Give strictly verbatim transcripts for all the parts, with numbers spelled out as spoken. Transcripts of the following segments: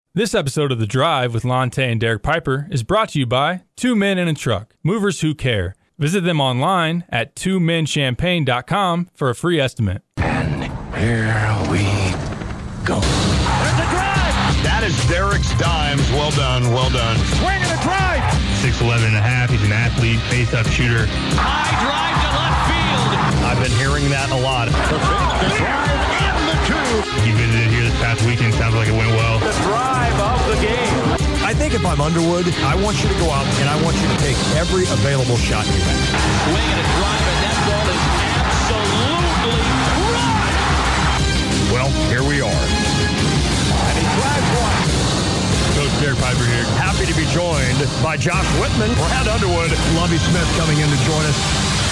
This episode of The Drive with Lonte and Derek Piper is brought to you by Two Men in a Truck, movers who care. Visit them online at two men champagne dot com for a free estimate. And here we go. There's a drive! That is Derek's dimes. Well done, well done. Swing and a drive! six eleven and a half. He's an athlete, face-up shooter. High drive to left field. I've been hearing that a lot. The pitch, the drive, and the two. He visited here this past weekend. Sounds like it went well. The drive of the game. I think if I'm Underwood, I want you to go out and I want you to take every available shot you have. Swing and a drive, and that ball is absolutely crushed. Well, here we are. And he drives one. Coach Derek Piper here. Happy to be joined by Josh Whitman, Brad Underwood, Lovie Smith coming in to join us.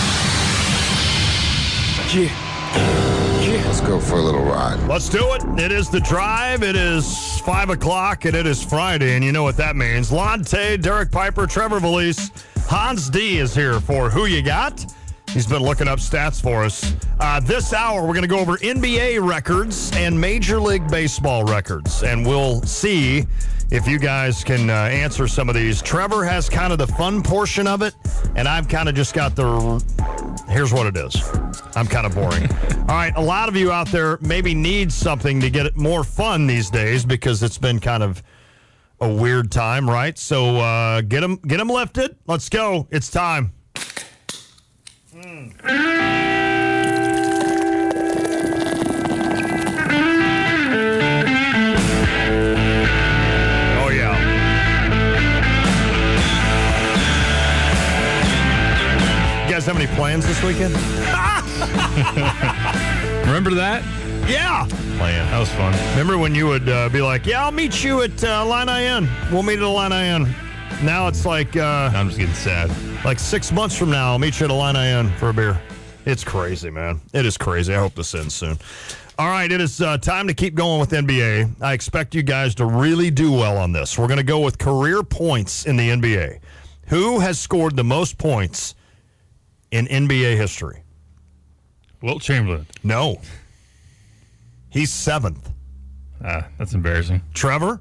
Yeah. Yeah. Let's go for a little ride. Let's do it. It is The Drive. It is five o'clock, and it is Friday, and you know what that means. Lonte, Derek Piper, Trevor Valise, Hans D is here for Who You Got. He's been looking up stats for us. Uh, this hour, we're going to go over N B A records and Major League Baseball records, and we'll see if you guys can uh, answer some of these. Trevor has kind of the fun portion of it, and I've kind of just got the, here's what it is. I'm kind of boring. All right, a lot of you out there maybe need something to get it more fun these days because it's been kind of a weird time, right? So uh, get them, get them lifted. Let's go. It's time. Mm. Oh, yeah. You guys have any plans this weekend? Remember that? Yeah. Plan. That was fun. Remember when you would uh, be like, yeah, I'll meet you at uh, Line I N. We'll meet at the Line I N. Now it's like uh, I'm just getting sad. like six months from now, I'll meet you at a Line I N for a beer. It's crazy, man. It is crazy. I hope this ends soon. All right, it is uh, time to keep going with N B A. I expect you guys to really do well on this. We're going to go with career points in the N B A. Who has scored the most points in N B A history? Wilt Chamberlain. No. He's seventh. Ah, that's embarrassing. Trevor?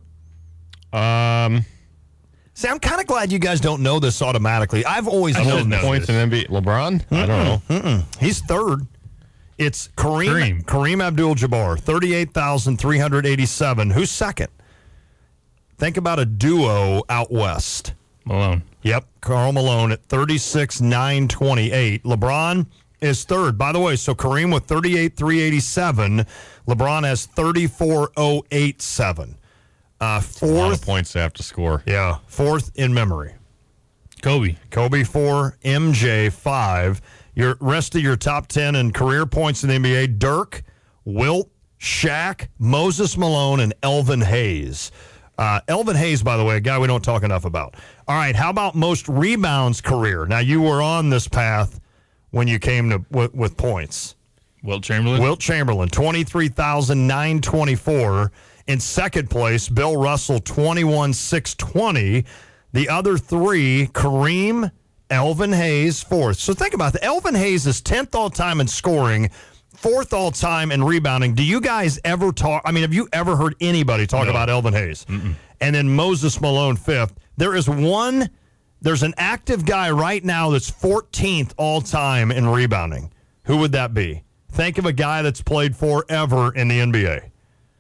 Um, See, I'm kind of glad you guys don't know this automatically. I've always I known know points this. in N B A. LeBron? Mm-mm, I don't know. Mm-mm. He's third. It's Kareem, Kareem. Kareem Abdul-Jabbar, thirty-eight thousand three hundred eighty-seven. Who's second? Think about a duo out west. Malone. Yep, Karl Malone at thirty-six thousand nine hundred twenty-eight. LeBron is third. By the way, so Kareem with thirty-eight thousand three hundred eighty-seven. LeBron has thirty-four thousand eighty-seven. Uh, fourth. A lot of points to have to score. Yeah, fourth in memory. Kobe. Kobe four, M J five. Your rest of your top ten in career points in the N B A: Dirk, Wilt, Shaq, Moses Malone, and Elvin Hayes. Uh, Elvin Hayes, by the way, a guy we don't talk enough about. All right, how about most rebounds career? Now, you were on this path when you came to with, with points. Wilt Chamberlain. Wilt Chamberlain, twenty-three thousand nine hundred twenty-four. In second place, Bill Russell, twenty-one thousand six hundred twenty. The other three, Kareem, Elvin Hayes, fourth. So think about that. Elvin Hayes is tenth all-time in scoring, fourth all-time in rebounding. Do you guys ever talk? I mean, have you ever heard anybody talk No. about Elvin Hayes? Mm-mm. And then Moses Malone, fifth. There is one, there's an active guy right now that's fourteenth all-time in rebounding. Who would that be? Think of a guy that's played forever in the N B A.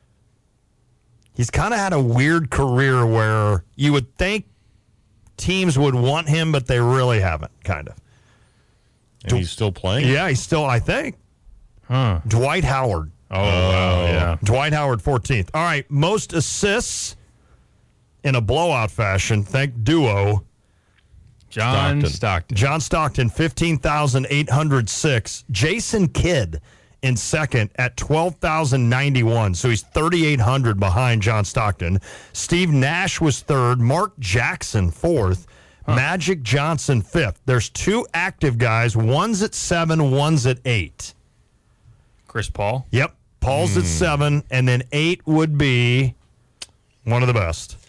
He's kind of had a weird career where you would think teams would want him, but they really haven't, kind of. And he's still playing? Yeah, he's still, I think. Huh. Dwight Howard. Oh, wow, yeah. Dwight Howard, fourteenth. All right, most assists in a blowout fashion. Think duo. John Stockton. Stockton. John Stockton, fifteen thousand eight hundred six. Jason Kidd in second at twelve thousand ninety-one. So he's thirty-eight hundred behind John Stockton. Steve Nash was third. Mark Jackson, fourth. Huh. Magic Johnson, fifth. There's two active guys. One's at seven, one's at eight. Chris Paul? Yep. Paul's mm. at seven, and then eight would be one of the best.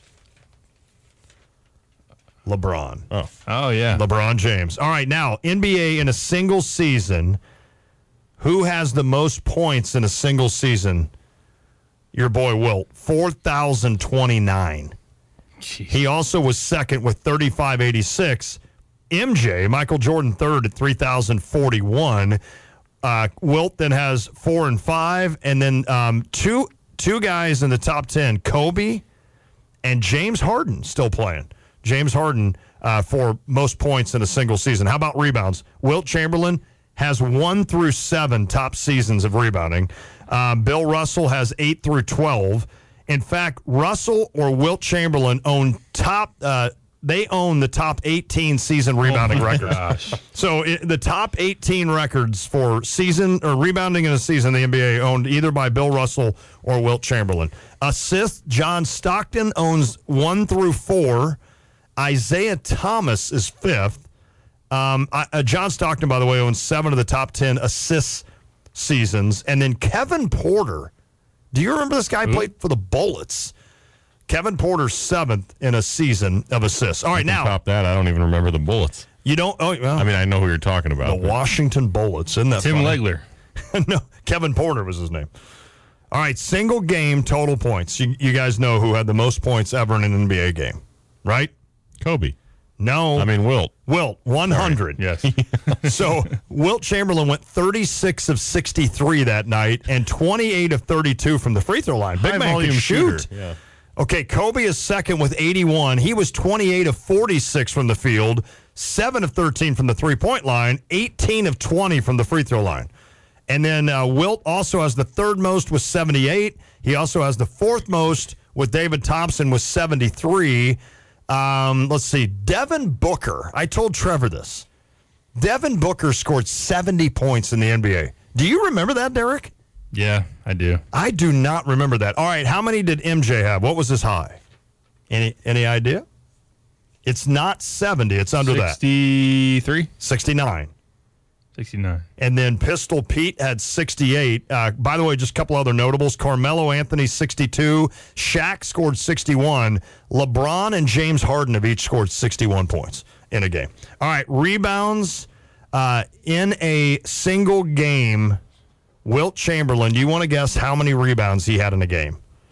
LeBron. Oh, oh yeah. LeBron James. All right, now, N B A in a single season, who has the most points in a single season Your boy Wilt, four thousand twenty-nine. Jeez. He also was second with thirty-five eighty-six. M J, Michael Jordan, third at three thousand forty-one. Uh, Wilt then has four and five, and then um, two two guys in the top ten, Kobe and James Harden, still playing. James Harden uh, for most points in a single season. How about rebounds? Wilt Chamberlain has one through seven top seasons of rebounding. Uh, Bill Russell has eight through twelve. In fact, Russell or Wilt Chamberlain own top. Uh, they own the top eighteen season rebounding oh records. Gosh. So it, the top eighteen records for season or rebounding in a season in the N B A owned either by Bill Russell or Wilt Chamberlain. Assists, John Stockton owns one through four. Isaiah Thomas is fifth. Um, uh, John Stockton, by the way, owns seven of the top ten assists seasons. And then Kevin Porter. Do you remember this guy Ooh. played for the Bullets? Kevin Porter, seventh in a season of assists. All right, now. Top that, I don't even remember the Bullets. You don't? Oh, well, I mean, I know who you're talking about. the Washington Bullets. Isn't that Tim funny? Legler. No, Kevin Porter was his name. All right, single game total points. You, you guys know who had the most points ever in an N B A game, right? Kobe. No. I mean, Wilt. Wilt, one hundred. Yes. So Wilt Chamberlain went thirty-six of sixty-three that night and twenty-eight of thirty-two from the free throw line. Big High man volume can shoot. shooter. Yeah. Okay, Kobe is second with eighty-one. He was twenty-eight of forty-six from the field, seven of thirteen from the three-point line, eighteen of twenty from the free throw line. And then uh, Wilt also has the third most with seventy-eight. He also has the fourth most with David Thompson with seventy-three. Um, let's see. Devin Booker. I told Trevor this. Devin Booker scored seventy points in the N B A. Do you remember that, Derek? Yeah, I do. I do not remember that. All right, how many did M J have? What was his high? Any any idea? It's not seventy. It's under sixty-three? that. sixty-nine. sixty-nine. And then Pistol Pete had sixty-eight. Uh, by the way, just a couple other notables. Carmelo Anthony, sixty-two. Shaq scored sixty-one. LeBron and James Harden have each scored sixty-one points in a game. All right, rebounds uh, in a single game. Wilt Chamberlain, do you want to guess how many rebounds he had in a game?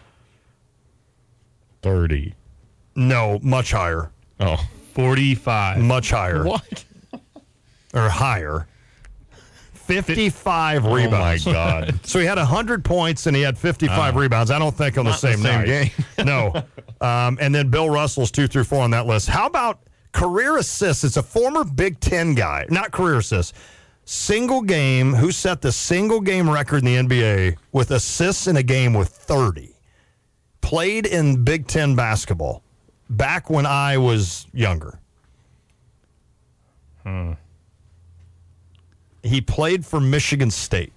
thirty. No, much higher. Oh. forty-five. Much higher. What? Or higher. fifty-five rebounds. Oh, my God. So he had one hundred points and he had fifty-five Uh, rebounds. I don't think on the not the same, same night. game. No. Um, and then Bill Russell's two through four on that list. How about career assists? It's a former Big Ten guy. Not career assists. Single game. Who set the single game record in the N B A with assists in a game with thirty? Played in Big Ten basketball back when I was younger. Hmm. He played for Michigan State.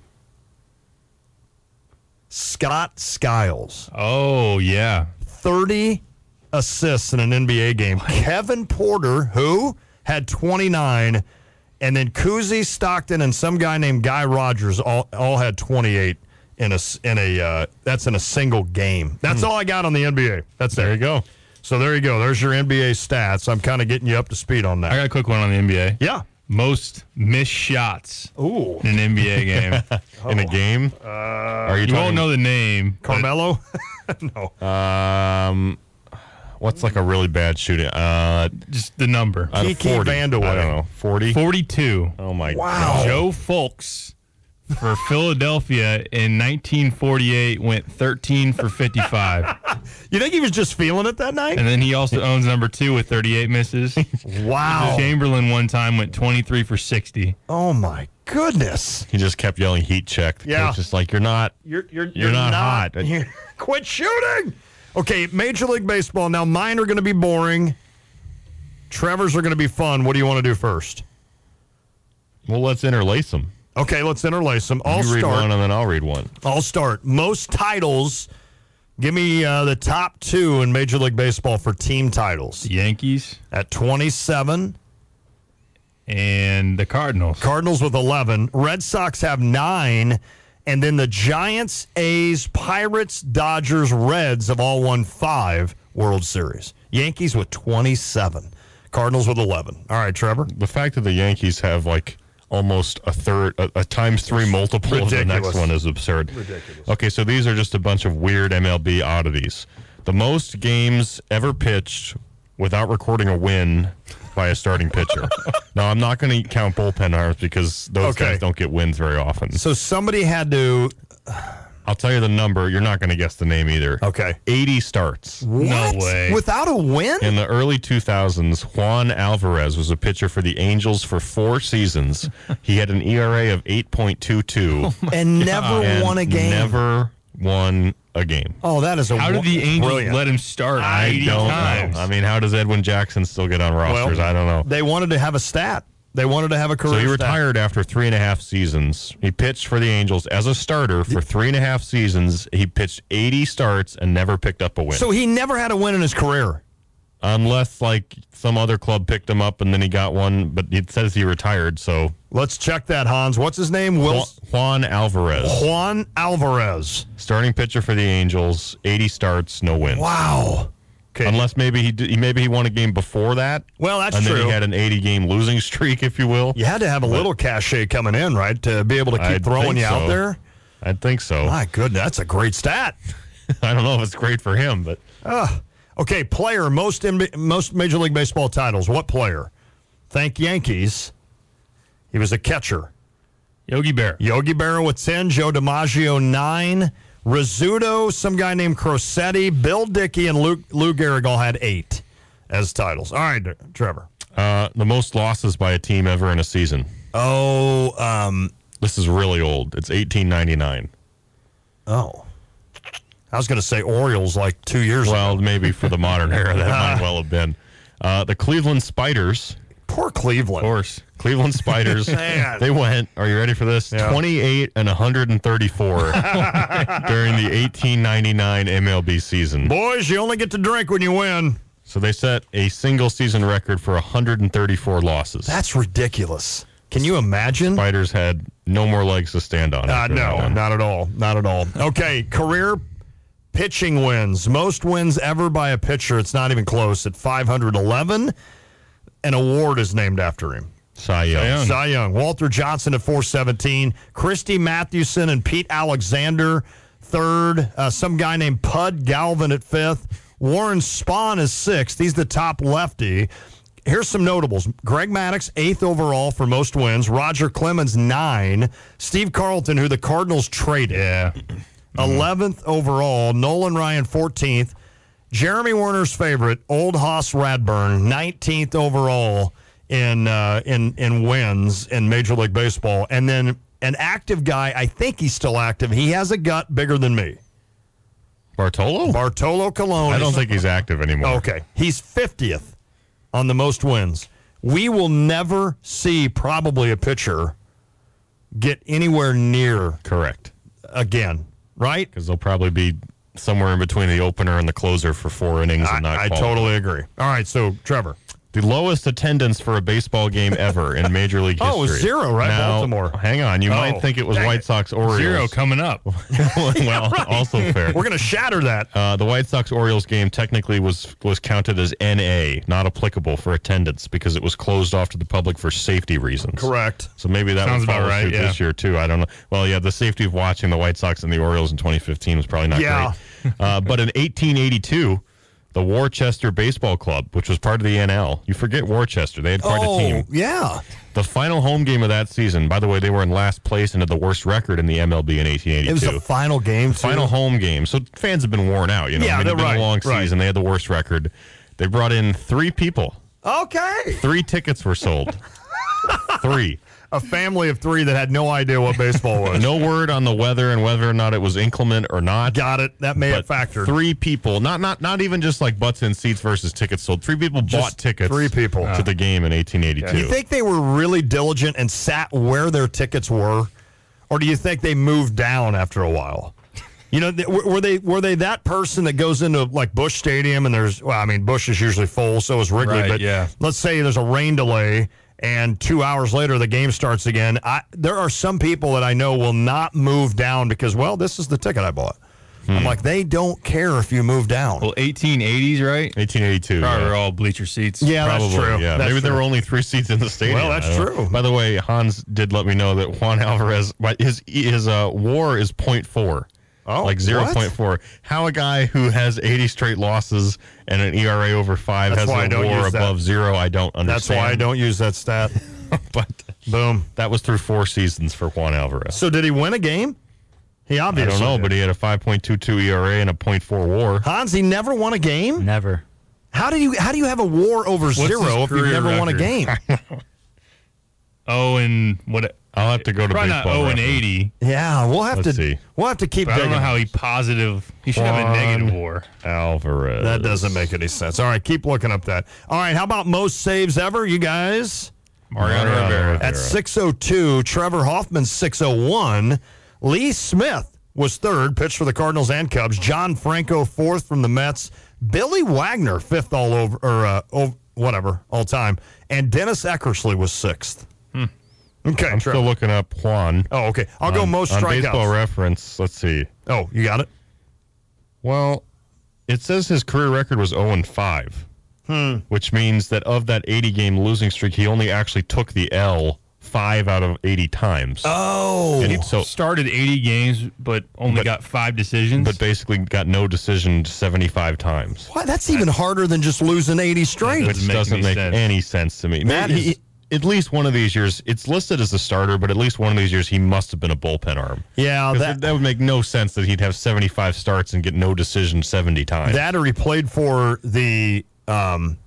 Scott Skiles. Oh, yeah. thirty assists in an N B A game. Kevin Porter, who had twenty-nine, and then Kuzi, Stockton, and some guy named Guy Rogers all, all had twenty-eight in a in a uh, that's in a single game. That's all I got on the N B A. That's There there. you go. So there you go. There's your N B A stats. I'm kind of getting you up to speed on I that. got a quick one on the N B A. Yeah. Most missed shots Ooh. in an N B A game. In a game? Uh, Are you You talking? won't know the name. but Carmelo? No. Um, what's like a really bad shooting? Uh, Just the number. out of Kiki forty. Vandeweghe. I don't know. forty? forty-two. Oh, my Wow. God. Joe Fulks for Philadelphia in nineteen forty-eight went thirteen for fifty-five. You think he was just feeling it that night? And then he also owns number two with thirty-eight misses. Wow. Chamberlain one time went twenty-three for sixty. Oh, my goodness. He just kept yelling heat check. The Yeah. coach is like, you're not. You're you're, You're not hot. you're- quit shooting. Okay, Major League Baseball. Now mine are going to be boring. Trevor's are going to be fun. What do you want to do first? Well, let's interlace them. Okay, let's interlace them. I'll you read start. one and then I'll read one. I'll start. Most titles. Give me uh, the top two in Major League Baseball for team titles. The Yankees At twenty-seven, and the Cardinals. Cardinals with eleven. Red Sox have nine. And then the Giants, A's, Pirates, Dodgers, Reds have all won five World Series. Yankees with twenty-seven. Cardinals with eleven. All right, Trevor. The fact that the Yankees have like almost a third, a, a times three multiple of the next one is absurd. Ridiculous. Okay, so these are just a bunch of weird M L B oddities. The most games ever pitched without recording a win by a starting pitcher. Now, I'm not going to count bullpen arms because those Okay. guys don't get wins very often. So somebody had to. I'll tell you the number. You're not going to guess the name either. Okay. eighty starts. What? way. Without a win? In the early two thousands, Juan Alvarez was a pitcher for the Angels for four seasons. He had an E R A of eight point two two and never and won a game. Never won a game. Oh, that is a How did the Angels brilliant. let him start I eighty don't times? know. I mean, how does Edwin Jackson still get on rosters? I don't know. They wanted to have a stat. They wanted to have a career So he stat. retired after three and a half seasons. He pitched for the Angels as a starter for three and a half seasons. He pitched eighty starts and never picked up a win. So he never had a win in his career. Unless, like, some other club picked him up and then he got one, but it says he retired, so. Let's check that, Hans. What's his name? Will Juan Alvarez. Juan Alvarez. Starting pitcher for the Angels, eighty starts, no wins. Wow. Okay. Unless maybe he did, maybe he won a game before that. Well, that's and true. then he had an eighty-game losing streak, if you will. You had to have a little cachet coming in, right, to be able to keep I'd throwing think you out so. there? I think so. My goodness, that's a great stat. I don't know if it's great for him, but Okay, player, most in, most Major League Baseball titles. What player? Thank Yankees. He was a catcher. Yogi Berra. Yogi Berra with ten, Joe DiMaggio nine, Rizzuto, some guy named Crosetti, Bill Dickey, and Lou, Lou Gehrig all had eight as titles. All right, Trevor. uh, the most losses by a team ever in a season. Oh, um, This is really old. It's eighteen ninety-nine. oh. I was going to say Orioles like two years Well, ago. maybe for the modern era, that might well have been. Uh, the Cleveland Spiders, Poor Cleveland. of course. Cleveland Spiders. Man. They went, are you ready for this? Yeah. twenty-eight and one hundred thirty-four during the eighteen ninety-nine M L B season. Boys, you only get to drink when you win. So they set a single season record for one hundred thirty-four losses. That's ridiculous. Can you imagine? Spiders had no more legs to stand on. Uh, after that no, one. not at all. Not at all. Okay, career pitching wins. Most wins ever by a pitcher. It's not even close at five hundred eleven. An award is named after him. Cy Young. Young. Cy Young. Walter Johnson at four seventeen. Christy Mathewson and Pete Alexander third. Uh, some guy named Pud Galvin at fifth. Warren Spahn is sixth. He's the top lefty. Here's some notables. Greg Maddux, eighth overall for most wins. Roger Clemens, nine. Steve Carlton, who the Cardinals traded. Yeah. eleventh overall. Nolan Ryan, fourteenth. Jeremy Werner's favorite, Old Hoss Radburn, nineteenth overall in uh, in in wins in Major League Baseball. And then an active guy, I think he's still active. He has a gut bigger than me. Bartolo? Bartolo Colon. I don't is- think he's active anymore. Okay. He's fiftieth on the most wins. We will never see probably a pitcher get anywhere near Correct. again, right? Because they'll probably be somewhere in between the opener and the closer for four innings I, and not I qualify. totally agree. All right, so Trevor. The lowest attendance for a baseball game ever in Major League history. Oh, it was zero, right? Now, Baltimore. Hang on. You Oh, might think it was dang White it. Sox Orioles. Zero coming up. well, also fair. We're going to shatter that. Uh, the White Sox Orioles game technically was was counted as N A, not applicable for attendance because it was closed off to the public for safety reasons. Correct. So maybe that Sounds would follow about right, suit yeah. this year too. I don't know. Well, yeah, the safety of watching the White Sox and the Orioles in twenty fifteen was probably not Yeah. great. Uh, but in eighteen eighty-two, the Worcester Baseball Club, which was part of the N L, you forget Worcester, they had quite oh, a team. yeah. The final home game of that season, by the way, they were in last place and had the worst record in the M L B in eighteen eighty-two. It was the final game, too. Final home game. So fans have been worn out. You know, Yeah, I mean, they're it's been right, a long right. season. They had the worst record. They brought in three people. Okay. Three tickets were sold. Three. A family of three that had no idea what baseball was. No word on the weather and whether or not it was inclement or not. Got it. That may have But factored. three people, not not not even just like butts in seats versus tickets sold. Three people Just bought tickets. three people. to the game in eighteen eighty-two. Do you think they were really diligent and sat where their tickets were? Or do you think they moved down after a while? You know, th- were they were they that person that goes into like Busch Stadium and there's, well, I mean, Busch is usually full, so is Wrigley. Right, but yeah. let's say there's a rain delay and two hours later the game starts again. I, there are some people that I know will not move down because, well, this is the ticket I bought. I'm like, they don't care if you move down. Well, eighteen eighties, right? eighteen eighty-two. Probably yeah. were all bleacher seats. Yeah, Probably, that's true. Yeah, That's maybe there true. were only three seats in the stadium. Well, that's I don't know. true. By the way, Hans did let me know that Juan Alvarez, his his uh, WAR is point four. Oh, like zero point four. what? How a guy who has eighty straight losses and an E R A over five That's has why I a don't WAR use that. above zero, I don't understand. That's why I don't use that stat. But Boom. that was through four seasons for Juan Alvarez. So did he win a game? He I obviously don't know, did. but he had a five point two two E R A and a point four WAR. Hans, he never won a game? Never. How do you how do you have a WAR over his zero if you've career never won a record? game? Oh, and what? I'll have to go to Probably not baseball oh and reference. eighty. Yeah, we'll have Let's to see. we'll have to keep But I don't digging. know how he positive. He should have a negative Juan WAR. Alvarez. That doesn't make any sense. All right, keep looking up that. All right, how about most saves ever, you guys? Mariano Mariano Rivera. Rivera. At six oh two, Trevor Hoffman six oh one. Lee Smith was third, pitched for the Cardinals and Cubs. John Franco fourth from the Mets. Billy Wagner fifth all over, or uh, oh, whatever, all time. And Dennis Eckersley was sixth. Okay, I'm Trevor. still looking up Juan. Oh, okay. I'll go on- most on strikeouts. baseball reference. Let's see. Oh, you got it? Well, it says his career record was oh and five, hmm. which means that of that eighty game losing streak, he only actually took the L five out of eighty times. Oh. And he- so, Started eighty games, but only But- got five decisions. but basically got no decision seventy-five times, What? That's even harder than just losing eighty straight. Doesn't which make doesn't any make sense. any sense to me. That Maybe is- he- at least one of these years, it's listed as a starter, but at least one of these years, he must have been a bullpen arm. Yeah, 'Cause that, that, that would make no sense that he'd have seventy-five starts and get no decision seventy times. that or he played for the um,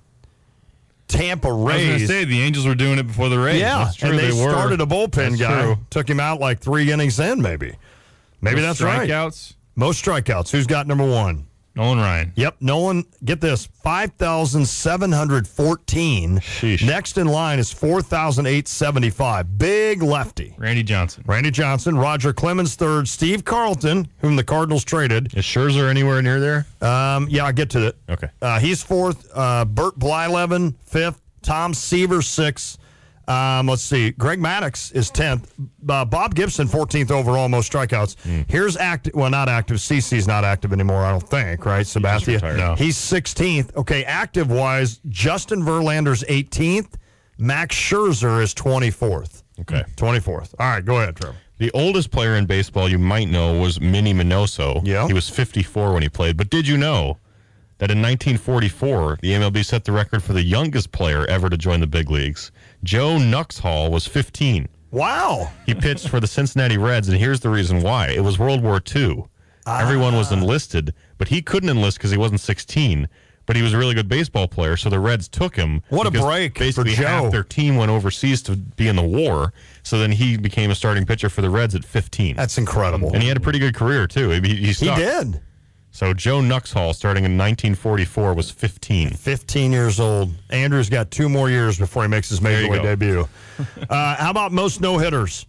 Tampa I was going Rays. to say the Angels were doing it before the Rays. yeah, That's true, and they, they were. started a bullpen That's guy. true. Took him out like three innings in, maybe. Maybe Most that's right. strikeouts. Most strikeouts. Who's got number one? Nolan Ryan. Yep, Nolan, get this, five thousand seven hundred fourteen. Sheesh. Next in line is four thousand eight hundred seventy-five. Big lefty. Randy Johnson. Randy Johnson, Roger Clemens third, Steve Carlton, whom the Cardinals traded. Is Scherzer anywhere near there? Um, yeah, I'll get to it. Okay. Uh, he's fourth. Uh, Bert Blyleven, fifth. Tom Seaver, sixth. Um, let's see. Greg Maddux is tenth. Uh, Bob Gibson, fourteenth overall, most strikeouts. Mm. Here's active. Well, not active. C C's not active anymore, I don't think, right? Sebastian? retired. No. He's sixteenth. Okay, active-wise, Justin Verlander's eighteenth. Max Scherzer is twenty-fourth. Okay. twenty-fourth. All right, go ahead, Trevor. The oldest player in baseball you might know was Minnie Minoso. Yeah. He was fifty-four when he played. But did you know that in nineteen forty-four, the M L B set the record for the youngest player ever to join the big leagues? Joe Nuxhall was fifteen. Wow. He pitched for the Cincinnati Reds, and here's the reason why. It was World War Two. Everyone was enlisted, but he couldn't enlist because he wasn't sixteen. But he was a really good baseball player, so the Reds took him. What a because break for Basically, Joe. half their team went overseas to be in the war, so then he became a starting pitcher for the Reds at fifteen. That's incredible. And he had a pretty good career, too. He, he, He stuck. did. So Joe Nuxhall, starting in nineteen forty-four, was fifteen. fifteen years old. Andrew's got two more years before he makes his major you league go. debut. uh, how about most no-hitters?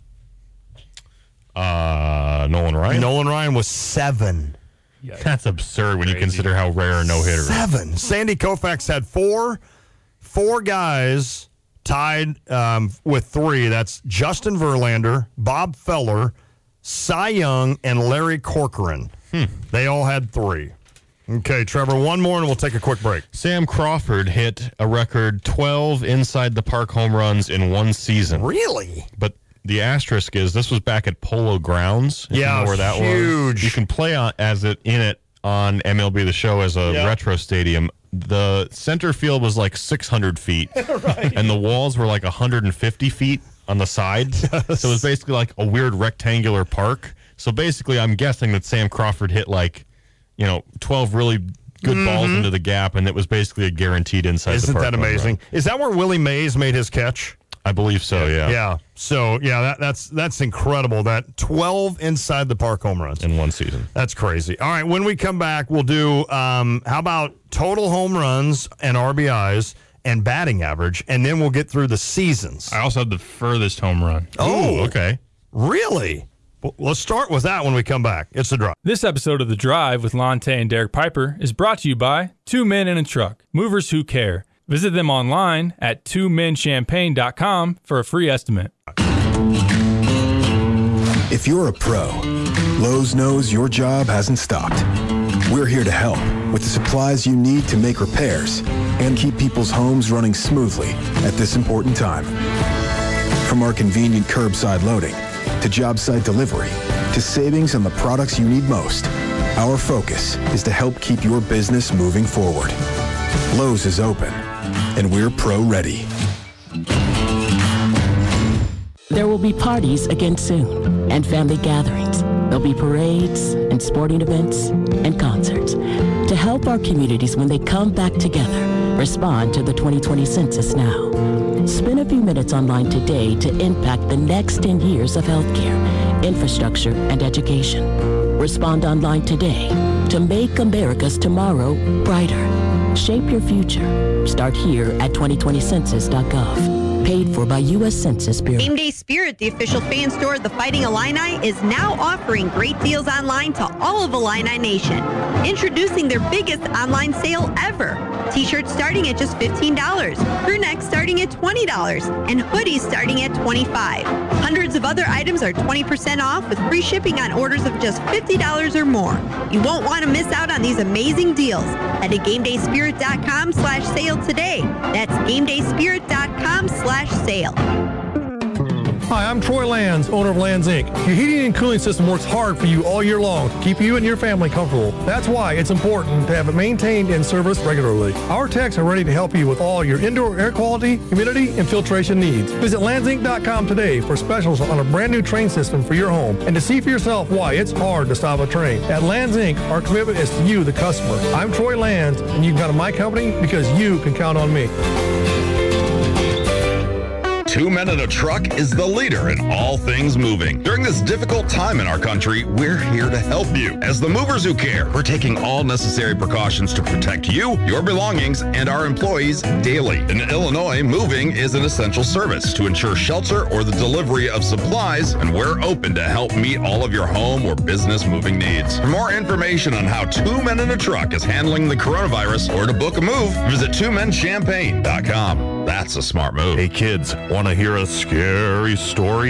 Uh, Nolan Ryan? Nolan Ryan was seven. That's absurd when you consider how rare a no-hitter is. Seven. Sandy Koufax had four. Four guys tied um, with three. That's Justin Verlander, Bob Feller, Cy Young, and Larry Corcoran. Hmm. They all had three. Okay, Trevor, one more and we'll take a quick break. Sam Crawford hit a record twelve inside the park home runs in one season. Really? But the asterisk is this was back at Polo Grounds. If Yeah, you know where that huge. was. You can play on, as it in it on M L B The Show as a Yep. retro stadium. The center field was like six hundred feet, and the walls were like one hundred fifty feet on the sides. So it was basically like a weird rectangular park. So basically, I'm guessing that Sam Crawford hit like, you know, twelve really good balls into the gap, and it was basically a guaranteed inside the Mm-hmm. Isn't park that home run. amazing? Is that where Willie Mays made his catch? I believe so, yeah. Yeah. So yeah, that, that's that's incredible. That twelve inside the park home runs In one season. That's crazy. All right, when we come back, we'll do um, how about total home runs and R B Is and batting average, and then we'll get through the seasons. I also had the furthest home run. Oh, Ooh, okay. really? Well, let's start with that when we come back. It's the drive. This episode of The Drive with Lonte and Derek Piper is brought to you by Two Men in a Truck, movers who care. Visit them online at two men champagne dot com for a free estimate. If you're a pro, Lowe's knows your job hasn't stopped. We're here to help with the supplies you need to make repairs and keep people's homes running smoothly at this important time. From our convenient curbside loading to job site delivery to savings on the products you need most, our focus is to help keep your business moving forward. Lowe's is open, and we're pro-ready. There will be parties again soon, and family gatherings. There'll be parades and sporting events and concerts. To help our communities when they come back together, respond to the twenty twenty census now. Spend a few minutes online today to impact the next ten years of healthcare, infrastructure, and education. Respond online today to make America's tomorrow brighter. Shape your future. Start here at twenty twenty census dot gov. Paid for by U S Census Bureau. Game Day Spirit, the official fan store of the Fighting Illini, is now offering great deals online to all of Illini Nation. Introducing their biggest online sale ever. T-shirts starting at just fifteen dollars, crew necks starting at twenty dollars, and hoodies starting at twenty-five dollars. Hundreds of other items are twenty percent off with free shipping on orders of just fifty dollars or more. You won't want to miss out on these amazing deals. Head to GameDaySpirit dot com slash sale today. That's GameDaySpirit dot com slash sale. Hi, I'm Troy Lands, owner of Lands Incorporated. Your heating and cooling system works hard for you all year long to keep you and your family comfortable. That's why it's important to have it maintained and serviced regularly. Our techs are ready to help you with all your indoor air quality, humidity, and filtration needs. Visit Lands Inc dot com today for specials on a brand new train system for your home and to see for yourself why it's hard to stop a train. At Lands Incorporated, our commitment is to you, the customer. I'm Troy Lands, and you can count on my company because you can count on me. Two Men in a Truck is the leader in all things moving. During this difficult time in our country, we're here to help you. As the movers who care, we're taking all necessary precautions to protect you, your belongings, and our employees daily. In Illinois, moving is an essential service to ensure shelter or the delivery of supplies, and we're open to help meet all of your home or business moving needs. For more information on how Two Men in a Truck is handling the coronavirus or to book a move, visit two men champagne dot com. That's a smart move. Hey kids, want to hear a scary story?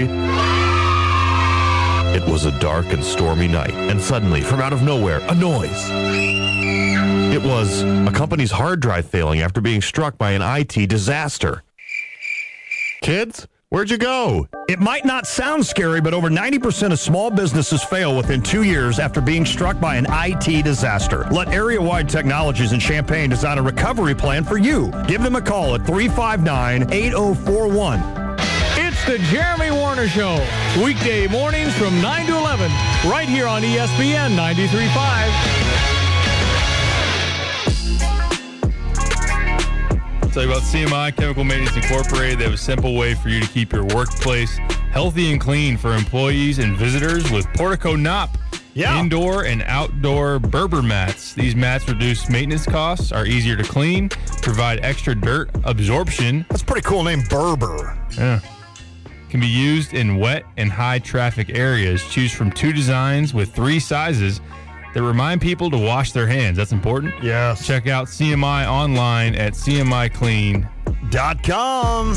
It was a dark and stormy night, and suddenly, from out of nowhere, a noise. It was a company's hard drive failing after being struck by an I T disaster. Kids, where'd you go? It might not sound scary, but over ninety percent of small businesses fail within two years after being struck by an I T disaster. Let Area-Wide Technologies in Champaign design a recovery plan for you. Give them a call at three five nine, eight oh four one. It's the Jeremy Warner Show, weekday mornings from nine to eleven, right here on E S P N ninety-three point five. Tell you about C M I Chemical Maintenance Incorporated. They have a simple way for you to keep your workplace healthy and clean for employees and visitors with Portico N O P. Yeah. Indoor and outdoor Berber mats. These mats reduce maintenance costs, are easier to clean, provide extra dirt absorption. That's a pretty cool name, Berber. Yeah. Can be used in wet and high traffic areas. Choose from two designs with three sizes that remind people to wash their hands. That's important. Yes. Check out C M I online at C M I clean dot com.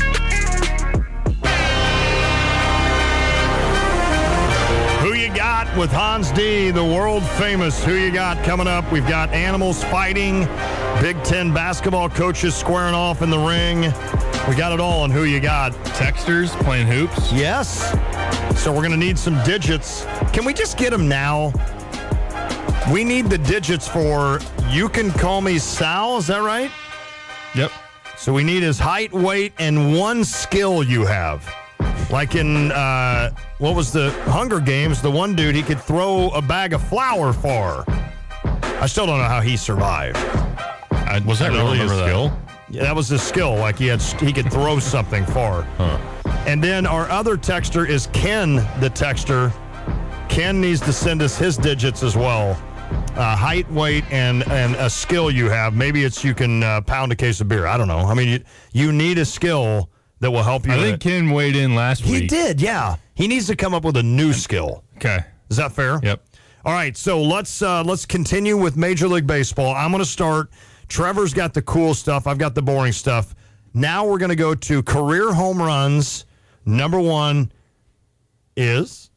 Who you got with Hans D, the world famous Who You Got coming up? We've got animals fighting, Big Ten basketball coaches squaring off in the ring. We got it all on Who You Got. Texters playing hoops. Yes. So we're going to need some digits. Can we just get them now? We need the digits for You Can Call Me Sal. Is that right? Yep. So we need his height, weight, and one skill you have. Like in, uh, what was the Hunger Games, the one dude he could throw a bag of flour for. I still don't know how he survived. I, was that really his skill? That. Yeah, that was his skill. Like he had, he could throw something far. Huh. And then our other texter is Ken, the texter. Ken needs to send us his digits as well. Uh, height, weight, and and a skill you have. Maybe it's you can uh, pound a case of beer. I don't know. I mean, you, you need a skill that will help you. I think Ken weighed in last he week. He did, yeah. He needs to come up with a new skill. Okay. Is that fair? Yep. All right, so let's uh, let's continue with Major League Baseball. I'm going to start. Trevor's got the cool stuff. I've got the boring stuff. Now we're going to go to career home runs. Number one is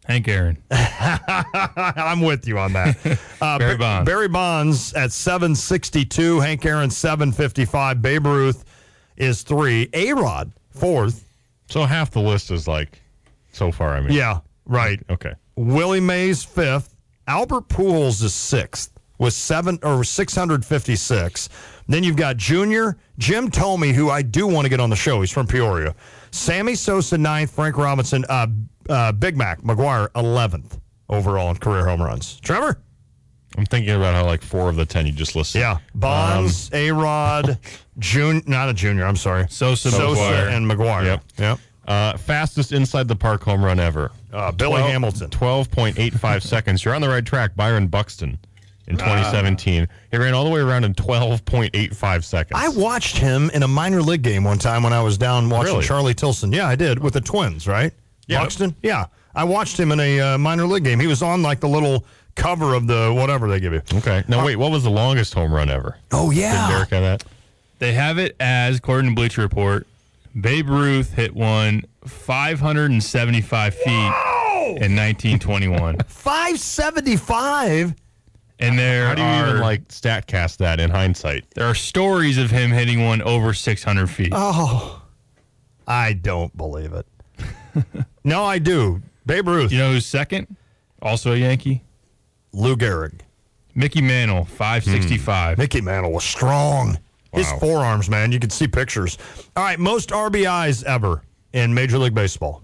Hank Aaron. I'm with you on that. Uh, Barry Bonds. Barry Bonds at seven sixty-two. Hank Aaron, seven fifty-five. Babe Ruth is three. A-Rod, fourth. So half the list is like, so far, I mean. Yeah, right. Okay. Willie Mays, fifth. Albert Pujols is sixth with seven or six hundred fifty-six. Then you've got Junior, Jim Thome, who I do want to get on the show. He's from Peoria. Sammy Sosa, ninth. Frank Robinson, uh, uh, Big Mac, McGuire, eleventh overall in career home runs. Trevor? I'm thinking about how like four of the ten you just listed. Yeah. Bonds, um, A-Rod, Jun- not a Junior, I'm sorry. Sosa, Sosa McGuire. and McGuire. Yep. Yep. Uh, fastest inside the park home run ever. Uh, Billy Hamilton. twelve point eight five seconds. You're on the right track. Byron Buxton in twenty seventeen. Uh, he ran all the way around in twelve point eight five seconds. I watched him in a minor league game one time when I was down watching Really? Charlie Tilson. Yeah, I did, with the Twins, right? Yeah. Buxton? Yeah. I watched him in a uh, minor league game. He was on like the little cover of the whatever they give you. Okay. Now, wait, what was the longest home run ever? Oh, yeah. Did Derek have that? They have it as, according to Bleacher Report, Babe Ruth hit one five hundred seventy-five feet Whoa! in nineteen twenty-one. five seventy-five? And there How do you are, even like StatCast that in hindsight? There are stories of him hitting one over six hundred feet. Oh, I don't believe it. No, I do. Babe Ruth. You know who's second? Also a Yankee? Lou Gehrig. Mickey Mantle, five sixty-five. Mickey Mantle was strong. His Wow. forearms, man, you can see pictures. All right, most R B Is ever in Major League Baseball.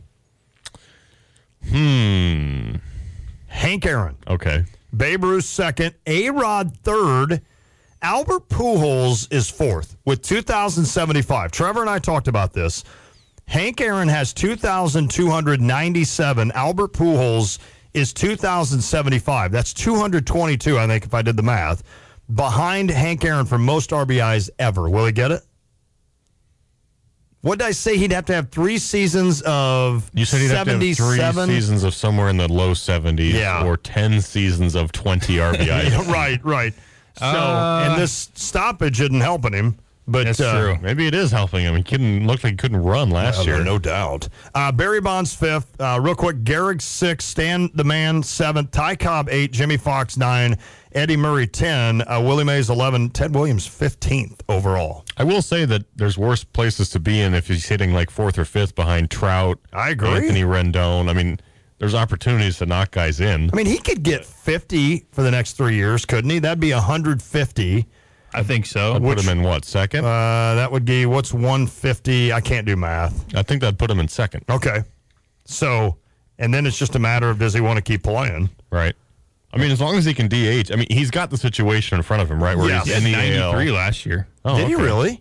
Hmm. Hank Aaron. Okay. Babe Ruth second. A-Rod third. Albert Pujols is fourth with two thousand seventy-five. Trevor and I talked about this. Hank Aaron has two thousand two hundred ninety-seven. Albert Pujols is two thousand seventy-five. That's two hundred twenty-two, I think, if I did the math, behind Hank Aaron for most R B Is ever. Will he get it? What did I say? He'd have to have three seasons of You said he'd have to have seventy-seven. three seasons of somewhere in the low seventies Yeah. or ten seasons of twenty R B Is. Yeah, right, right. So, Uh, and this stoppage isn't helping him. But That's uh, true. Maybe it is helping him. He couldn't looked like he couldn't run last Yeah, year. no doubt. Uh, Barry Bonds fifth. Uh, real quick, Gehrig sixth. Stan the Man seventh. Ty Cobb eight. Jimmy Fox nine. Eddie Murray ten. Uh, Willie Mays eleven. Ted Williams fifteenth overall. I will say that there's worse places to be in if he's hitting like fourth or fifth behind Trout. I agree. Anthony Rendon. I mean, there's opportunities to knock guys in. I mean, he could get fifty for the next three years, couldn't he? That'd be one hundred fifty. I think so. I'd put him in what, second? Uh, that would be, what's one fifty? I can't do math. I think that'd put him in second. Okay. So, and then it's just a matter of does he want to keep playing? Right. I mean, as long as he can D H. I mean, he's got the situation in front of him, right? Where Yeah. he's He in had the A L. ninety-three last year. Oh, Did he okay. really?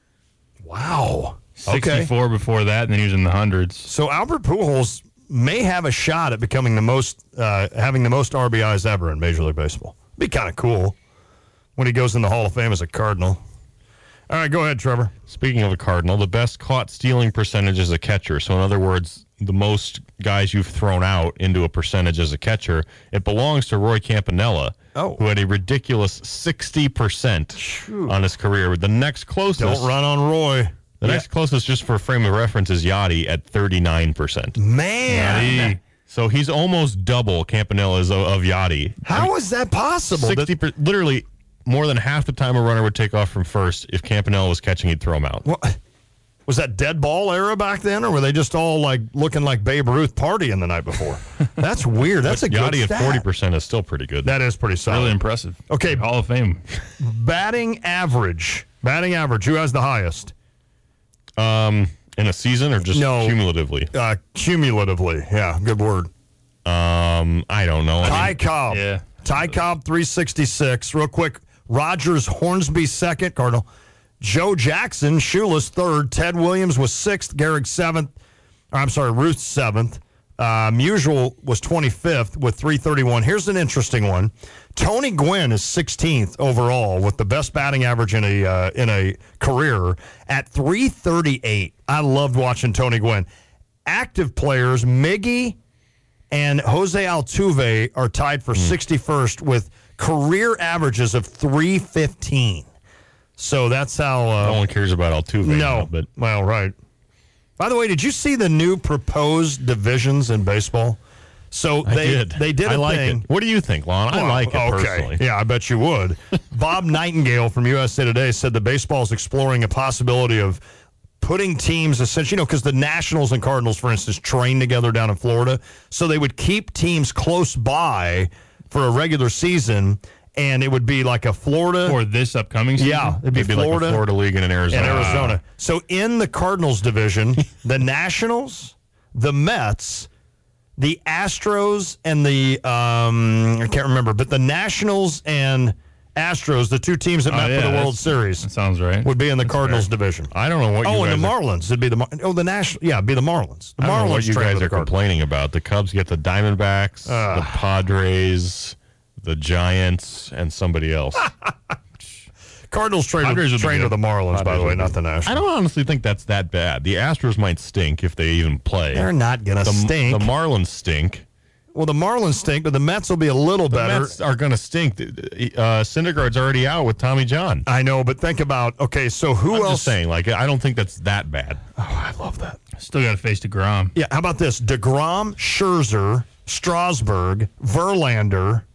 Wow. Okay. sixty-four before that, and then he was in the hundreds. So Albert Pujols may have a shot at becoming the most, uh, having the most R B Is ever in Major League Baseball. Be kind of cool when he goes in the Hall of Fame as a Cardinal. All right, go ahead, Trevor. Speaking of a Cardinal, the best caught stealing percentage as a catcher. So, in other words, the most guys you've thrown out into a percentage as a catcher, it belongs to Roy Campanella, Oh. who had a ridiculous sixty percent on his career. The next closest, Don't run on Roy. the next closest, just for a frame of reference, is Yachty at thirty-nine percent. Man. So he's almost double Campanella's of, of Yachty. How is that possible? sixty per, literally more than half the time a runner would take off from first. If Campanella was catching, he'd throw him out. What? Was that dead ball era back then, or were they just all like looking like Babe Ruth partying the night before? That's weird. That's a good Yachty stat. at forty percent is still pretty good. That is pretty solid. Really impressive. Okay. Hall of Fame. Batting average. Batting average. Who has the highest? Um, in a season or just No. cumulatively? Uh, cumulatively. Yeah, good word. Um, I don't know. I Ty mean, Cobb. Yeah. Ty Cobb, three sixty-six. Real quick, Rogers Hornsby second, Cardinal. Joe Jackson, shoeless third. Ted Williams was sixth. Gehrig seventh. Or, I'm sorry, Ruth seventh. Uh, Musial was twenty-fifth with three thirty-one. Here's an interesting one. Tony Gwynn is sixteenth overall with the best batting average in a uh, in a career at three thirty-eight. I loved watching Tony Gwynn. Active players, Miggy and Jose Altuve are tied for sixty-first with career averages of three fifteen. So that's how. Uh, no one cares about Altuve. no, now, but well, right. By the way, did you see the new proposed divisions in baseball? So I they did. they did a I like thing. it. What do you think, Lon? I Well, like it okay. personally. Yeah, I bet you would. Bob Nightingale from U S A Today said that baseball is exploring a possibility of putting teams, essentially, you know, because the Nationals and Cardinals, for instance, train together down in Florida. So they would keep teams close by for a regular season, and it would be like a Florida. For this upcoming season? Yeah, it'd be, It'd be Florida. like a Florida League in Arizona. And Arizona. So in the Cardinals division, the Nationals, the Mets, the Astros, and the, um, I can't remember, but the Nationals and Astros, the two teams that Oh, met yeah, for the World that's- Series, That sounds right. would be in the That's Cardinals fair. division. I don't know what you Oh, guys and the are, Marlins. It'd be the Mar- oh the National. Yeah, it'd be the Marlins. The I don't know Marlins what you train guys with are the Cardinals. complaining about. The Cubs get the Diamondbacks, Uh. the Padres, the Giants, and somebody else. Cardinals train Padres with, would be train good. with the Marlins, by Padres the way, would be not the good. Nationals. I don't honestly think that's that bad. The Astros might stink if they even play. They're not going to the, stink. The Marlins stink. Well, the Marlins stink, but the Mets will be a little The better. Mets are going to stink. Uh, Syndergaard's already out with Tommy John. I know, but think about, okay, so who I'm else? just saying, like, I don't think that's that bad. Oh, I love that. Still got to face DeGrom. Yeah, how about this? DeGrom, Scherzer, Strasburg, Verlander,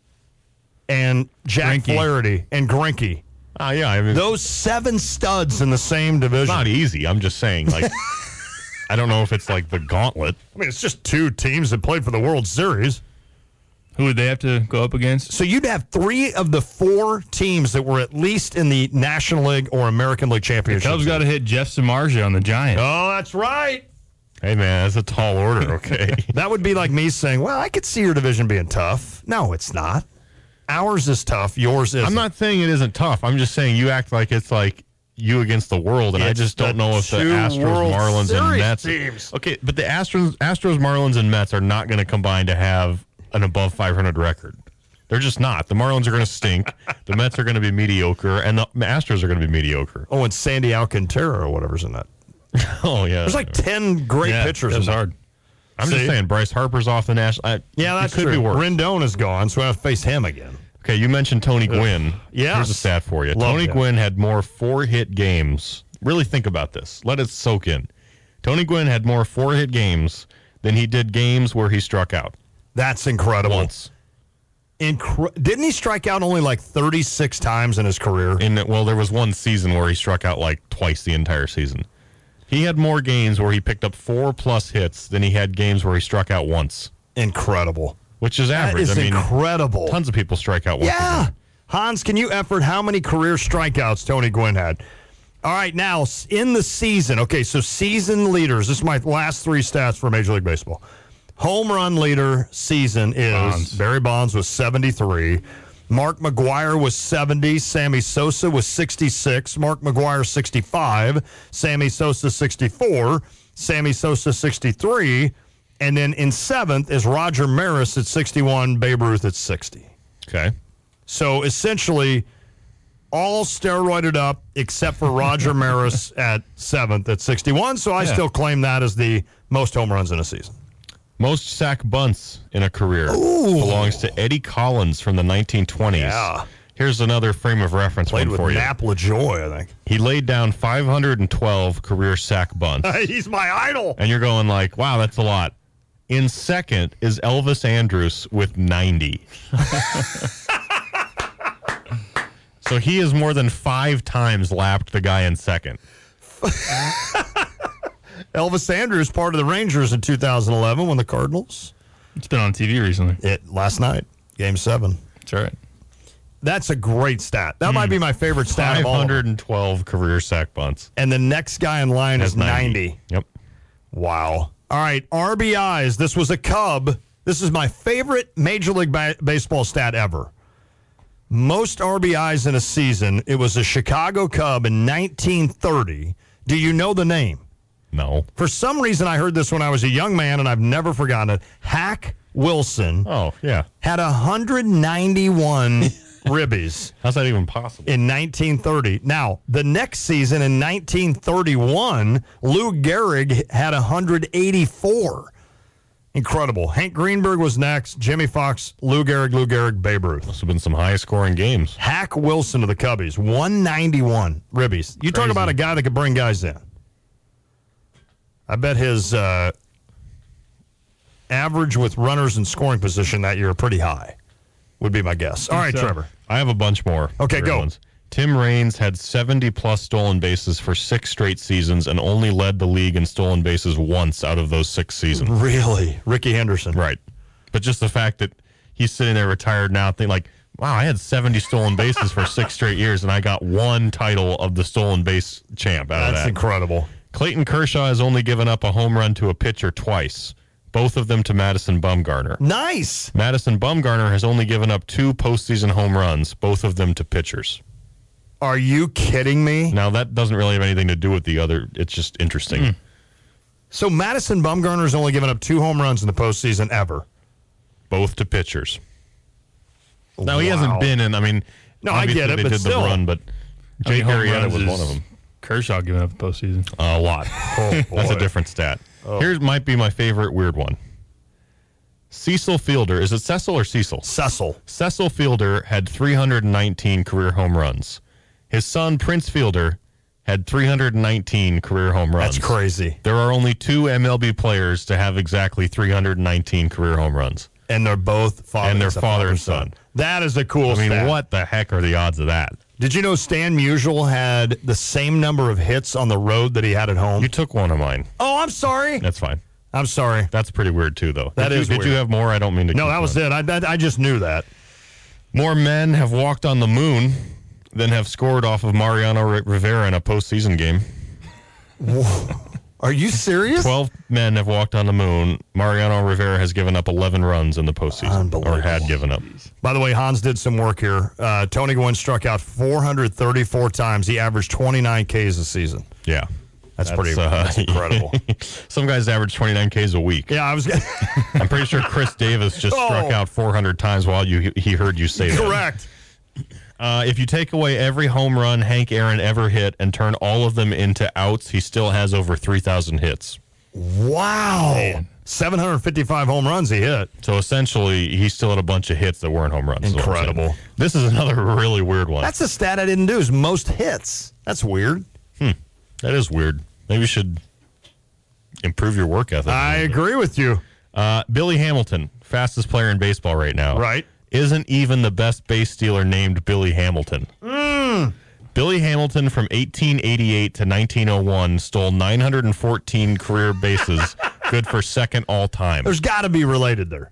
and Jack Greinke. Flaherty, and Greinke. Oh, yeah. I mean, Those seven studs in the same it's division. not easy. I'm just saying, like, I don't know if it's like the gauntlet. I mean, it's just two teams that played for the World Series. Who would they have to go up against? So you'd have three of the four teams that were at least in the National League or American League Championship. Cubs got to hit Jeff Samardzija on the Giants. Oh, that's right. Hey, man, that's a tall order, okay? That would be like me saying, well, I could see your division being tough. No, it's not. Ours is tough. Yours isn't. I'm not saying it isn't tough. I'm just saying you act like it's like you against the world, and I It's just don't the know if the two Astros, World Marlins, and Series Mets. teams. Okay, but the Astros, Astros, Marlins, and Mets are not going to combine to have an above five hundred record. They're just not. The Marlins are going to stink. The Mets are going to be mediocre, and the Astros are going to be mediocre. Oh, and Sandy Alcantara or whatever's in that. Oh yeah, There's like ten great Yeah, pitchers. that was in that. hard. I'm See? just saying. Bryce Harper's off the national. I, Yeah, that's it could true. be worse. Rendon is gone, so I have to face him again. Okay, you mentioned Tony Gwynn. Yes. Here's a stat for you. Love Tony that. Gwynn had more four-hit games. Really think about this. Let it soak in. Tony Gwynn had more four-hit games than he did games where he struck out. That's incredible. Once. Incre- Didn't he strike out only like thirty-six times in his career? In well, there was one season where he struck out like twice the entire season. He had more games where he picked up four-plus hits than he had games where he struck out once, Incredible. which is That average. is I mean, incredible. tons of people strike out once. a Yeah. game. Hans, can you effort how many career strikeouts Tony Gwynn had? All right, now s- in the season, okay, so season leaders. This is my last three stats for Major League Baseball. Home run leader season is Bonds. Barry Bonds was seventy-three. Mark McGwire was seventy. Sammy Sosa was sixty-six. Mark McGwire sixty-five. Sammy Sosa sixty-four. Sammy Sosa sixty-three. And then in seventh is Roger Maris at sixty-one. Babe Ruth at sixty. Okay. So essentially, all steroided up except for Roger Maris at seventh at sixty-one. So I Yeah. still claim that as the most home runs in a season. Most sack bunts in a career belongs to Eddie Collins from the nineteen twenties. Yeah. Here's another frame of reference Played one with for you. Nap LaJoy, I think. He laid down five hundred twelve career sack bunts. He's my idol. And you're going like, wow, that's a lot. In second is Elvis Andrus with ninety. So he has more than five times lapped the guy in second. Elvis Andrus, part of the Rangers in two thousand eleven when the Cardinals. It's been on T V recently. It last night, game seven. That's right. That's a great stat. That might be my favorite stat of all of them. five hundred twelve career sack bunts. And the next guy in line Has is ninety. Yep. Wow. All right, R B Is. This was a Cub. This is my favorite Major League ba- Baseball stat ever. Most R B Is in a season. It was a Chicago Cub in nineteen thirty. Do you know the name? No. For some reason, I heard this when I was a young man, and I've never forgotten it. Hack Wilson Oh, yeah. had one hundred ninety-one ribbies How's that even possible? in nineteen thirty. Now, the next season in nineteen thirty-one, Lou Gehrig had one hundred eighty-four. Incredible. Hank Greenberg was next. Jimmy Fox, Lou Gehrig, Lou Gehrig, Babe Ruth. Must have been some high-scoring games. Hack Wilson of the Cubbies, one ninety-one ribbies. You talk Crazy. about a guy that could bring guys in. I bet his uh, average with runners in scoring position that year pretty high, would be my guess. All right, so, Trevor. I have a bunch more. Okay, go. Ones. Tim Raines had seventy-plus stolen bases for six straight seasons and only led the league in stolen bases once out of those six seasons. Really? Ricky Henderson. Right. But just the fact that he's sitting there retired now, thinking like, wow, I had seventy stolen bases for six straight years, and I got one title of the stolen base champ out That's of that. That's incredible. Clayton Kershaw has only given up a home run to a pitcher twice, both of them to Madison Bumgarner. Nice. Madison Bumgarner has only given up two postseason home runs, both of them to pitchers. Are you kidding me? Now, that doesn't really have anything to do with the other. It's just interesting. Mm. So Madison Bumgarner's only given up two home runs in the postseason ever. Both to pitchers. Now, wow. he hasn't been in, I mean, no, I get it, they but did still. the run, but Jake Arrieta was one of them. Kershaw giving up the postseason. A lot. Oh, That's a different stat. Oh. Here might be my favorite weird one. Cecil Fielder. Is it Cecil or Cecil? Cecil. Cecil Fielder had three hundred nineteen career home runs. His son, Prince Fielder, had three hundred nineteen career home runs. That's crazy. There are only two M L B players to have exactly three hundred nineteen career home runs. And they're both father and their father, father and son. son. That is a cool I mean, stat. what the heck are the odds of that? Did you know Stan Musial had the same number of hits on the road that he had at home? You took one of mine. Oh, I'm sorry. That's fine. I'm sorry. That's pretty weird, too, though. That did is you, Did weird. you have more? I don't mean to No, that was going. it. I, I, I just knew that. More men have walked on the moon than have scored off of Mariano Rivera in a postseason game. Are you serious? Twelve men have walked on the moon. Mariano Rivera has given up eleven runs in the postseason, or had given up. By the way, Hans did some work here. Uh, Tony Gwynn struck out four hundred thirty-four times. He averaged twenty-nine Ks a season. Yeah. That's, That's pretty uh, that's incredible. Some guys average twenty-nine Ks a week. Yeah, I was. I'm pretty sure Chris Davis just oh. struck out four hundred times while you he heard you say that. Correct. Uh, if you take away every home run Hank Aaron ever hit and turn all of them into outs, he still has over three thousand hits. Wow. Man. seven hundred fifty-five home runs he hit. So essentially, he still had a bunch of hits that weren't home runs. Incredible. This is another really weird one. That's a stat I didn't do, is most hits. That's weird. Hmm. That is weird. Maybe you should improve your work ethic. I agree with you. Uh, Billy Hamilton, fastest player in baseball right now. Right. Isn't even the best base stealer named Billy Hamilton. Mm. Billy Hamilton from eighteen eighty-eight to nineteen oh one stole nine hundred fourteen career bases, good for second all time. There's got to be related there.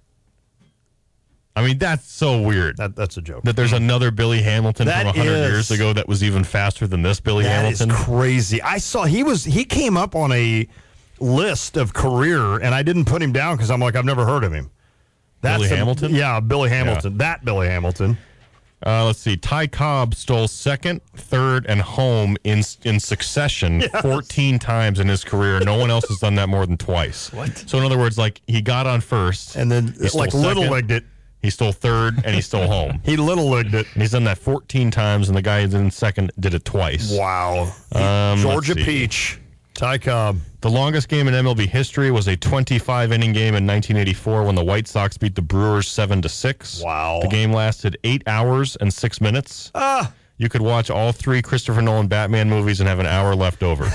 I mean, that's so weird. That, that's a joke. That there's another Billy Hamilton that from one hundred is, years ago that was even faster than this Billy that Hamilton. That is crazy. I saw he was he came up on a list of career, and I didn't put him down because I'm like, I've never heard of him. That's Billy a, Hamilton? Yeah, Billy Hamilton. Yeah. That Billy Hamilton. Uh, let's see. Ty Cobb stole second, third, and home in in succession yes. fourteen times in his career. No one else has done that more than twice. What? So in other words, like he got on first, and then like little legged it. He stole third, and he stole home. He little legged it. And he's done that fourteen times, and the guy in second did it twice. Wow. Um, Georgia Peach. Ty Cobb. The longest game in M L B history was a twenty-five inning game in nineteen eighty-four when the White Sox beat the Brewers seven to six. Wow. The game lasted eight hours and six minutes. Ah. You could watch all three Christopher Nolan Batman movies and have an hour left over.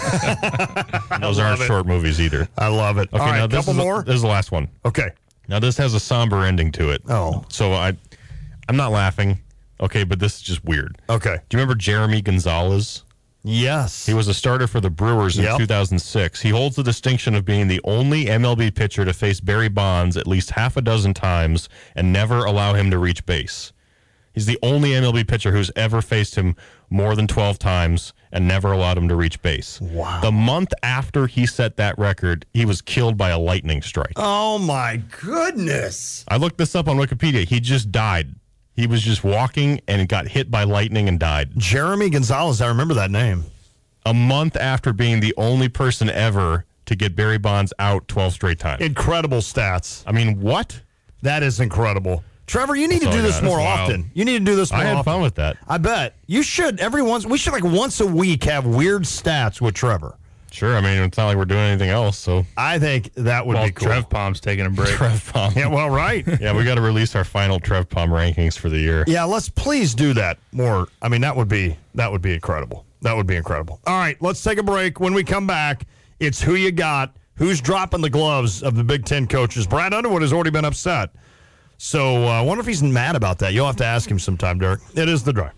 Those aren't it. short movies either. I love it. Okay, all right, now a this couple is more? A, this is the last one. Okay. Now this has a somber ending to it. Oh. So I, I'm not laughing. Okay, but this is just weird. Okay. Do you remember Jeremy Gonzalez? Yes. He was a starter for the Brewers in yep. two thousand six. He holds the distinction of being the only M L B pitcher to face Barry Bonds at least half a dozen times and never allow him to reach base. He's the only M L B pitcher who's ever faced him more than twelve times and never allowed him to reach base. Wow. The month after he set that record, he was killed by a lightning strike. Oh, my goodness. I looked this up on Wikipedia. He just died. He was just walking and got hit by lightning and died. Jeremy Gonzalez, I remember that name. A month after being the only person ever to get Barry Bonds out twelve straight times. Incredible stats. I mean, what? That is incredible. Trevor, you need That's to do this more often. You need to do this more often. I had often. fun with that. I bet. You should every once we should like once a week have weird stats with Trevor. Sure. I mean, it's not like we're doing anything else, so. I think that would well, be cool. Trev Palm's taking a break. Trev Palm. Yeah, well, right. Yeah, we got to release our final Trev Palm rankings for the year. Yeah, let's please do that more. I mean, that would be that would be incredible. That would be incredible. All right, let's take a break. When we come back, it's Who You Got, Who's dropping the gloves of the Big Ten coaches? Brad Underwood has already been upset. So uh, I wonder if he's mad about that. You'll have to ask him sometime, Derek. It is The Drive.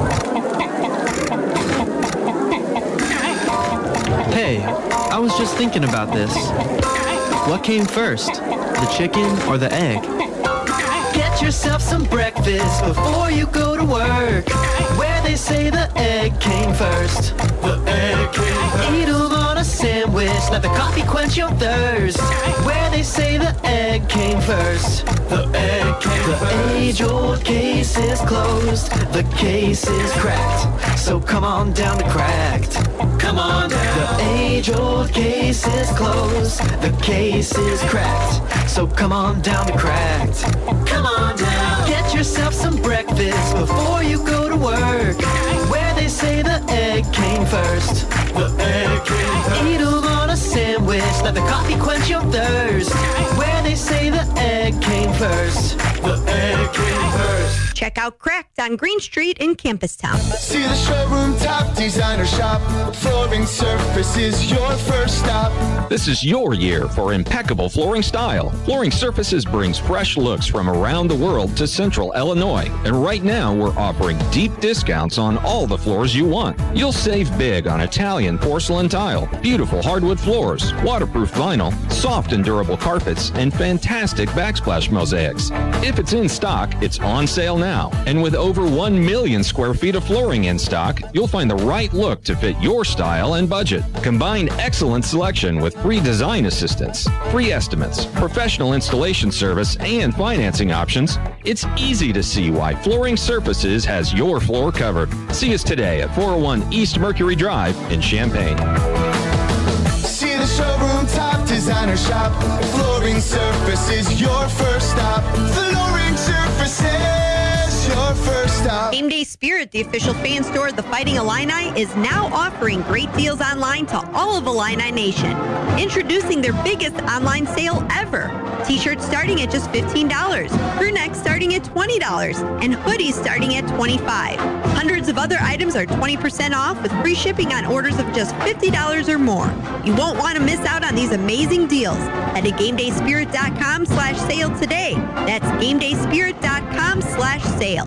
Hey, I was just thinking about this. What came first, the chicken or the egg? Get yourself some breakfast before you go to work, where they say the egg came first. The egg came first. Eat 'em on a sandwich, let the coffee quench your thirst, where they say the egg came first. The egg came the first. The age-old case is closed, the case is cracked, so come on down to Cracked. Come on down. The age-old case is closed, the case is cracked, so come on down to Cracked. Come on down. Get yourself some breakfast before you go to work, where they say the egg came first. The egg came first. Eat 'em on a sandwich, let the coffee quench your thirst, where they say the egg came first. The egg came first. Check out Cracked on Green Street in Campustown. See the showroom top designer shop. Flooring Surface is your first stop. This is your year for impeccable flooring style. Flooring Surfaces brings fresh looks from around the world to Central Illinois. And right now, we're offering deep discounts on all the floors you want. You'll save big on Italian porcelain tile, beautiful hardwood floors, waterproof vinyl, soft and durable carpets, and fantastic backsplash mosaics. If it's in stock, it's on sale now. And with over one million square feet of flooring in stock, you'll find the right look to fit your style and budget. Combine excellent selection with free design assistance, free estimates, professional installation service, and financing options. It's easy to see why Flooring Surfaces has your floor covered. See us today at four oh one East Mercury Drive in Champaign. See the showroom top designer shop. Flooring Surface is your first stop. Flooring Surfaces, your first stop. Game Day Spirit, the official fan store of the Fighting Illini, is now offering great deals online to all of Illini Nation. Introducing their biggest online sale ever. T-shirts starting at just fifteen dollars, crew necks starting at twenty dollars, and hoodies starting at twenty-five dollars. Hundreds of other items are twenty percent off with free shipping on orders of just fifty dollars or more. You won't want to miss out on these amazing deals. Head to GameDaySpirit.com slash sale today. That's GameDaySpirit.com slash sale.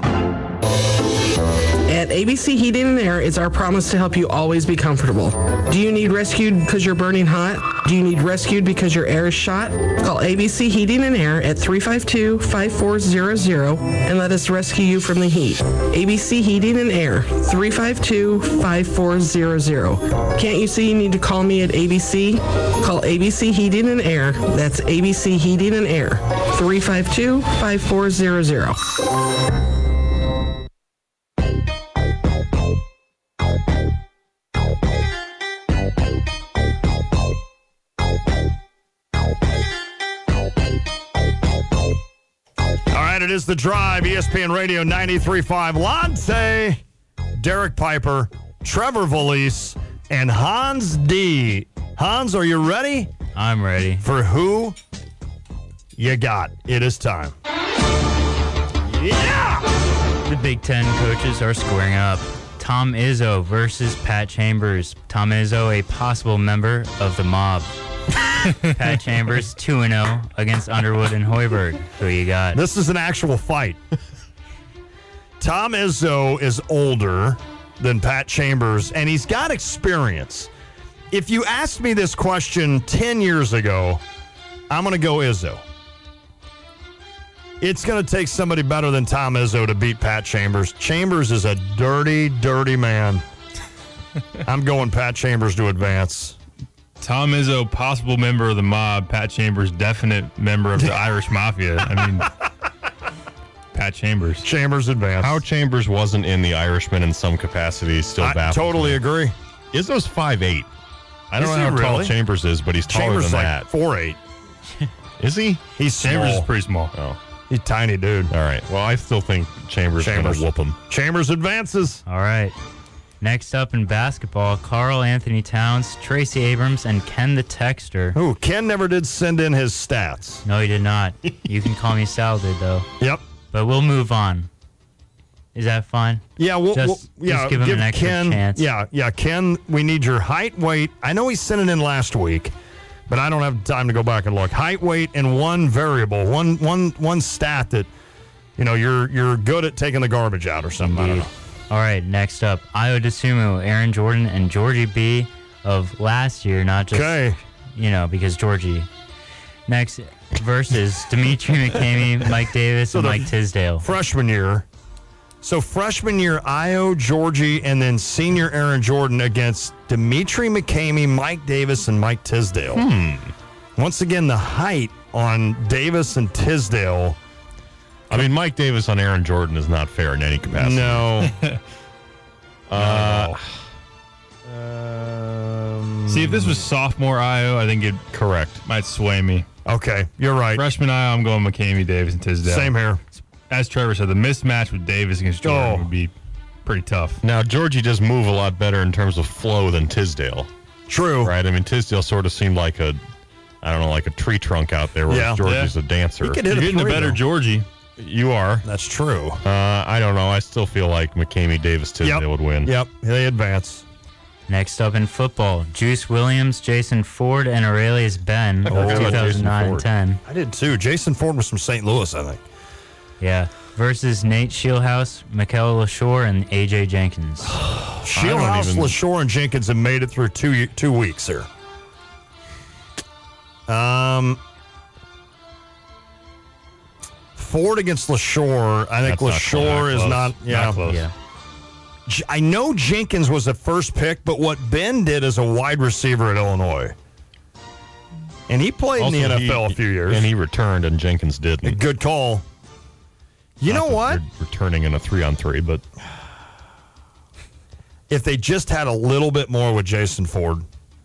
At A B C Heating and Air, it's our promise to help you always be comfortable. Do you need rescued because you're burning hot? Do you need rescued because your air is shot? Call A B C Heating and Air at three five two, five four zero zero and let us rescue you from the heat. A B C Heating and Air, three five two, five four zero zero. Can't you see you need to call me at A B C? Call A B C Heating and Air. That's A B C Heating and Air, three five two, five four zero zero. It is The Drive, E S P N Radio ninety-three point five. Lante, Derek Piper, Trevor Valise, and Hans D. Hans, are you ready? I'm ready. For who you got? It is time. Yeah! The Big Ten coaches are squaring up. Tom Izzo versus Pat Chambers. Tom Izzo, a possible member of the mob. Pat Chambers, two and oh against Underwood and Hoiberg. Who you got? This is an actual fight. Tom Izzo is older than Pat Chambers, and he's got experience. If you asked me this question ten years ago, I'm going to go Izzo. It's going to take somebody better than Tom Izzo to beat Pat Chambers. Chambers is a dirty, dirty man. I'm going Pat Chambers to advance. Tom Izzo, possible member of the mob. Pat Chambers, definite member of the Irish Mafia. I mean, Pat Chambers. Chambers advance. How Chambers wasn't in the Irishman in some capacity still I baffles totally me. agree. Izzo's five eight. I don't Is know how he tall really? Chambers is, but he's taller Chambers than like that. four eight. Is he? He's Chambers small. is pretty small. Oh. He's a tiny dude. All right. Well, I still think Chambers, Chambers. is going to whoop him. Chambers advances. All right. Next up in basketball, Karl Anthony Towns, Tracy Abrams, and Ken the Texter. Ooh, Ken never did send in his stats. No, he did not. You can call me Sal did, though. Yep. But we'll move on. Is that fine? Yeah, we'll, just, we'll yeah, just give him give an extra Ken, chance. Yeah, yeah, Ken, we need your height, weight. I know he sent it in last week, but I don't have time to go back and look. Height, weight, and one variable, one one one stat that you know you're you're good at taking the garbage out or something. I don't know. All right, next up, Io DeSumo, Aaron Jordan, and Georgie B of last year, not just, okay. you know, because Georgie. Next versus Dimitri McCamey, Mike Davis, So and the Mike Tisdale. Freshman year. So freshman year, Io, Georgie, and then senior Aaron Jordan against Dimitri McCamey, Mike Davis, and Mike Tisdale. Hmm. Once again, the height on Davis and Tisdale. I mean, Mike Davis on Aaron Jordan is not fair in any capacity. No. uh, um, See, if this was sophomore Io, I think it correct might sway me. Okay, you're right. Freshman Io, I'm going McCamey, Davis, and Tisdale. Same here. As Trevor said, the mismatch with Davis against Jordan Oh. would be pretty tough. Now, Georgie does move a lot better in terms of flow than Tisdale. True. Right? I mean, Tisdale sort of seemed like a, I don't know, like a tree trunk out there, whereas Yeah. Georgie's Yeah. a dancer. He could hit You're a getting the three, better though. Georgie. You are. That's true. Uh, I don't know. I still feel like McCamey, Davis, Tisdale Yep. would win. Yep, they advance. Next up in football, Juice Williams, Jason Ford, and Aurelius Ben Oh, of Jason two thousand nine and Ford. ten. I did too. Jason Ford was from Saint Louis, I think. Yeah. Versus Nate Shieldhouse, Michaela LaShore, and A J Jenkins. Shieldhouse, even- LaShore, and Jenkins have made it through two ye- two weeks here. Um, Ford against LaShore. I think That's not LaShore close. is Not not. close. Yeah, Not close. Yeah. J- I know Jenkins was the first pick, but what Ben did as a wide receiver at Illinois, and he played Also, in the N F L he- a few years. And he returned, and Jenkins A didn't. good call. You Not know that what? you're Returning in a three-on-three, but If they just had a little bit more with Jason Ford.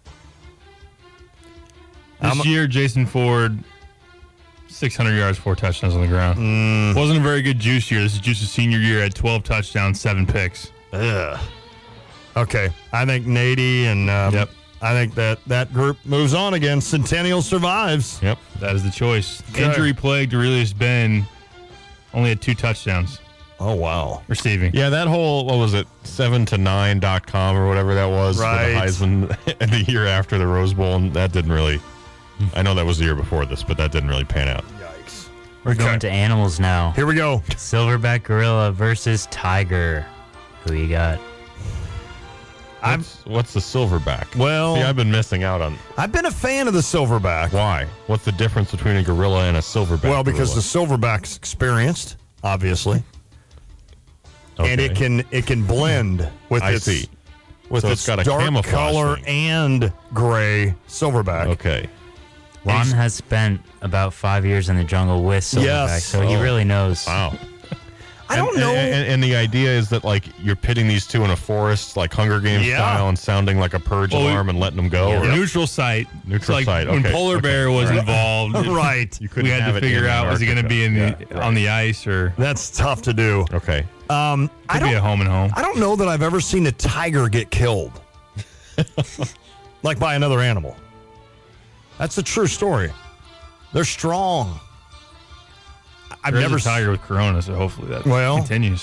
This I'm- year, Jason Ford, six hundred yards, four touchdowns on the ground. Mm. Wasn't a very good Juice year. This is Juice's senior year. Had twelve touchdowns, seven picks. Ugh. Okay, I think Nady and um, Yep. I think that that group moves on again. Centennial survives. yep. That is the choice. Okay. Injury plagued Aurelius Ben only had two touchdowns Oh wow! receiving. Yeah, that whole, what was it, seven to nine dot com or whatever that was Right. for the Heisman the year after the Rose Bowl, and that didn't really, I know that was the year before this, but that didn't really pan out. Yikes! We're going to animals now. Here we go. Silverback gorilla versus tiger. Who you got? What's, what's the silverback? Well- See, I've been missing out on. I've been a fan of the silverback. Why? What's the difference between a gorilla and a silverback? Well, because gorilla? the silverback's experienced, obviously, and it Okay. can it can blend with I its see. with So its it's got a dark camouflage color thing. and gray silverback. Okay. Ron He's- has spent about five years in the jungle with silverback, Yes. so he Oh. really knows. Wow. I don't and, know. And, and the idea is that, like, you're pitting these two in a forest, like Hunger Games Yeah. style, and sounding like a purge Well, we- alarm and letting them go. Or or- neutral site. Neutral It's like site, when okay, Polar okay. Bear was Right. involved. it- Right. You couldn't we had have to it figure in out was it going to be in the Antarctica. Yeah, on the ice or That's tough to do. Okay. Um, I could be a don't. home and home. I don't know that I've ever seen a tiger get killed, like by another animal. That's a true story. They're strong. I've There's never a tiger with corona, so hopefully that Well- continues.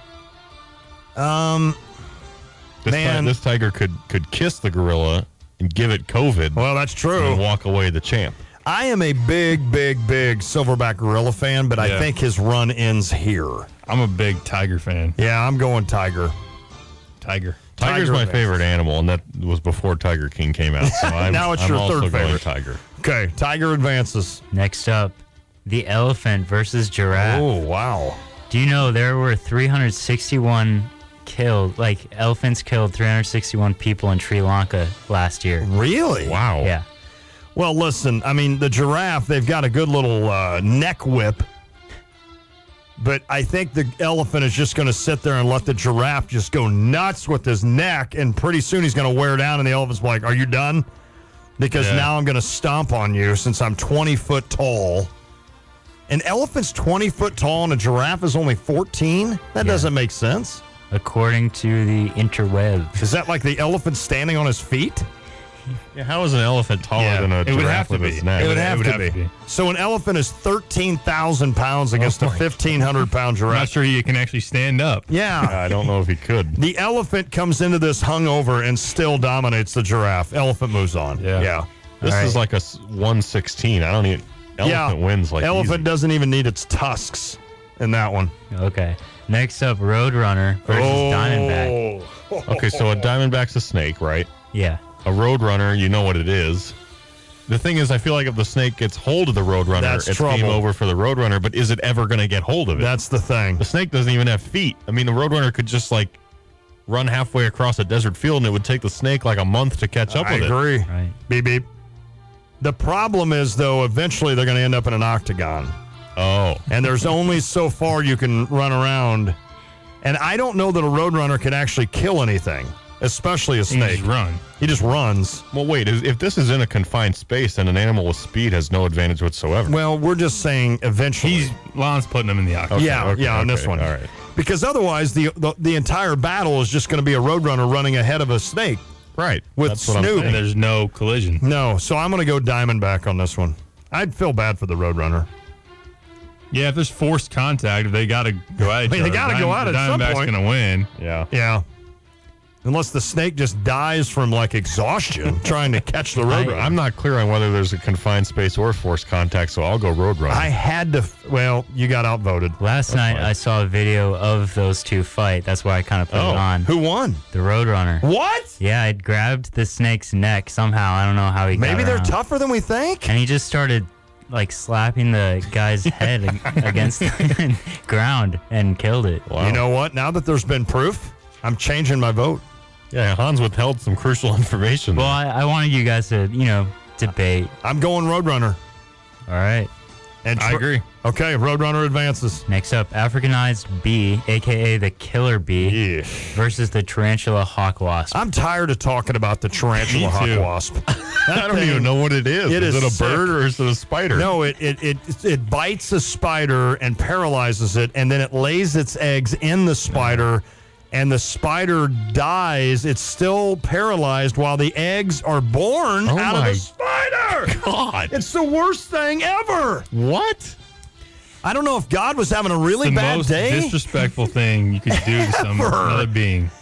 Um, This, Man. ti- this tiger could could kiss the gorilla and give it COVID well, that's true. and walk away the champ. I am a big, big, big silverback gorilla fan, but I Yeah. think his run ends here. I'm a big tiger fan. Yeah, I'm going tiger. Tiger. Tiger's Tiger my advances. favorite animal, and that was before Tiger King came out. So I'm, Now it's I'm your also third going favorite. Tiger. Okay, tiger advances. Next up, the elephant versus giraffe. Oh, wow. Do you know there were three hundred sixty-one killed, like elephants killed three hundred sixty-one people in Sri Lanka last year? Really? Wow. Yeah. Well, listen, I mean, the giraffe, they've got a good little uh, neck whip. But I think the elephant is just going to sit there and let the giraffe just go nuts with his neck. And pretty soon he's going to wear down, and the elephant's like, are you done? Because Yeah. now I'm going to stomp on you since I'm twenty foot tall. An elephant's twenty foot tall and a giraffe is only fourteen? That Yeah. doesn't make sense. According to the interweb. Is that like the elephant standing on his feet? Yeah, how is an elephant taller Yeah, than a it would giraffe have to with be. his neck? It would would- have, it would to, have be. to be. So an elephant is thirteen thousand pounds against Oh a my fifteen hundred pound I'm not giraffe. sure he can actually stand up. Yeah. I don't know if he could. The elephant comes into this hungover and still dominates the giraffe. Elephant moves on. Yeah. Yeah. This Right. is like a one sixteen. I don't even. Elephant yeah, wins like elephant easy. doesn't even need its tusks in that one. Okay. Next up, Roadrunner versus Oh. Diamondback. Okay, so a Diamondback's a snake, right? Yeah. A Roadrunner, you know what it is. The thing is, I feel like if the snake gets hold of the Roadrunner, That's it's trouble. game over for the Roadrunner. But is it ever going to get hold of it? That's the thing. The snake doesn't even have feet. I mean, the Roadrunner could just like run halfway across a desert field, and it would take the snake like a month to catch up I with agree. it. Right. Beep, beep. The problem is, though, eventually they're going to end up in an octagon. Oh. And there's only so far you can run around. And I don't know that a Roadrunner can actually kill anything, especially a snake. He just run. He just runs. Well, wait. If if this is in a confined space, then an animal with speed has no advantage whatsoever. Well, we're just saying eventually. He's Lon's putting him in the octagon. Okay, yeah, okay, yeah, on okay, this one. All right. Because otherwise, the, the the entire battle is just going to be a Roadrunner running ahead of a snake. Right. With That's what I'm Snoop. saying. And there's no collision. No, so I'm going to go Diamondback on this one. I'd feel bad for the Roadrunner. Yeah, if there's forced contact, if they got to go at each I mean, they other, gotta go Diamond- at it at some Diamondback's point. going to win. Yeah. Yeah. Unless the snake just dies from like exhaustion trying to catch the Roadrunner. I'm not clear on whether there's a confined space or forced contact, so I'll go Roadrunner. I had to. Well, you got outvoted. Last night I saw a video of those two fight. That's why I kind of put Oh, it on. Who won? The Roadrunner. What? Yeah, it grabbed the snake's neck somehow. I don't know how he got Maybe they're around. tougher than we think. And he just started like slapping the guy's head ag- against the ground and killed it. Wow. You know what? Now that there's been proof, I'm changing my vote. Yeah, Hans withheld some crucial information. Well, there. I, I wanted you guys to, you know, debate. I'm going Roadrunner. All right. And I tr- agree. Okay, Roadrunner advances. Next up, Africanized bee, a k a the killer bee, Yeah. versus the tarantula hawk wasp. I'm tired of talking about the tarantula Me hawk too. wasp. I don't even know what it is. It is, is it a sick. bird or is it a spider? No, it, it it it bites a spider and paralyzes it, and then it lays its eggs in the spider, and the spider dies. It's still paralyzed while the eggs are born Oh out of my the spider. God. It's the worst thing ever. What? I don't know if God was having a really the bad most day. disrespectful thing you could do to some Ever. another being.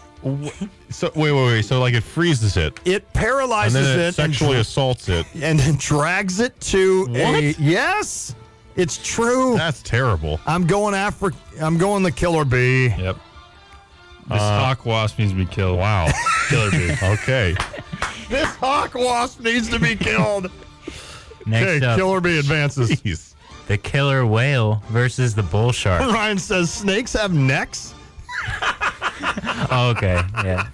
So wait, wait, wait. So like it freezes it, It and paralyzes then it, it sexually and, assaults it. and then drags it to a What? yes. It's true. That's terrible. I'm going Afri- I'm going the killer bee. Yep. This hawk wasp needs to be killed. Wow. Killer bee. Okay. This hawk wasp needs to be killed. Next Okay, up, killer bee advances. Jeez. the killer whale versus the bull shark. Ryan says snakes have necks. Oh, okay, yeah.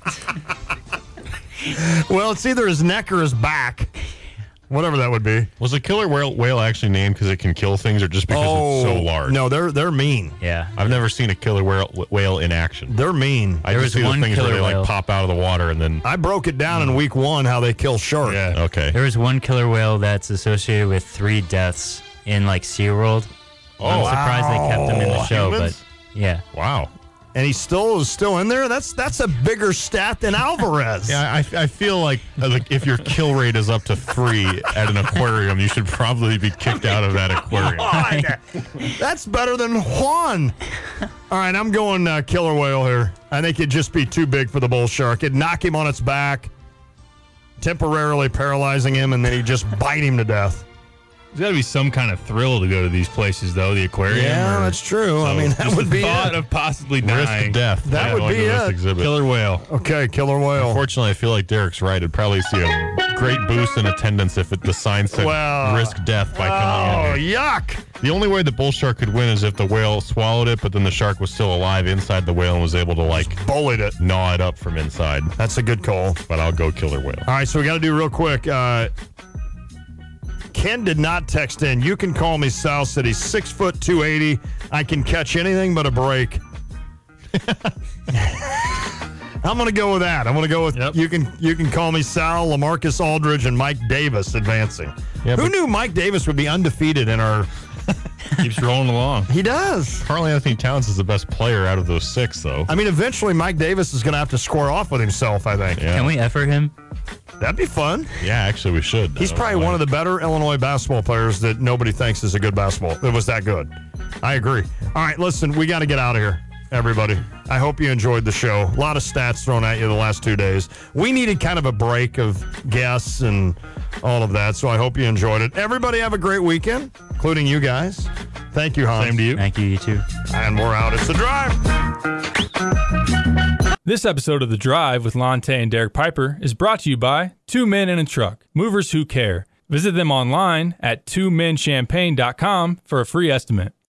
Well, it's either his neck or his back. Whatever that would be. Was a killer whale, whale actually named because it can kill things, or just because it's so large? No, they're they're mean. Yeah. I've never seen a killer whale, whale in action. They're mean. I There just was see one the things where killer they like whale. pop out of the water and then. I broke it down in week one how they kill shark. Yeah. Okay. There was one killer whale that's associated with three deaths in like SeaWorld. I'm Oh, surprised they kept him in the wow. show, Humans? but yeah. Wow. And he still is still in there. That's that's a bigger stat than Alvarez. Yeah, I, I feel like uh, like if your kill rate is up to three at an aquarium, you should probably be kicked out of that aquarium. God, that's better than Juan. All right, I'm going uh, killer whale here. I think it'd just be too big for the bull shark. It'd knock him on its back, temporarily paralyzing him, and then he'd just bite him to death. There's got to be some kind of thrill to go to these places, though. The aquarium. Yeah, or- that's true. I so mean, that just would the be thought it. of possibly dying. Risk death. That Yeah, would going be to this it. exhibit. Killer whale. Okay, killer whale. Unfortunately, I feel like Derek's right. It'd probably see a great boost in attendance if it, the sign said Well, risk death by coming Oh, in here. yuck. The only way the bull shark could win is if the whale swallowed it, but then the shark was still alive inside the whale and was able to, like, Bullied it. gnaw it up from inside. That's a good call. But I'll go killer whale. All right, so we got to do real quick. Uh, Ken did not text in. You can call me Sal. Said he's six foot two eighty. I can catch anything but a break. I'm gonna go with that. I'm gonna go with Yep. you can you can call me Sal, LaMarcus Aldridge, and Mike Davis advancing. Yeah, Who but- knew Mike Davis would be undefeated in our? Keeps rolling along. He does. Karl Anthony Towns is the best player out of those six, though. I mean, eventually Mike Davis is gonna have to square off with himself. I think. Yeah. Can we effort him? That'd be fun. Yeah, actually, we should. He's probably one of the better Illinois basketball players that nobody thinks is a good basketball. It was that good. I agree. All right, listen, we got to get out of here. everybody. I hope you enjoyed the show. A lot of stats thrown at you the last two days. We needed kind of a break of guests and all of that, so I hope you enjoyed it. Everybody have a great weekend, including you guys. Thank you, Hans. Same to you. Thank you, you too. And we're out. It's The Drive. This episode of The Drive with Lante and Derek Piper is brought to you by Two Men in a Truck, movers who care. Visit them online at two men champagne dot com for a free estimate.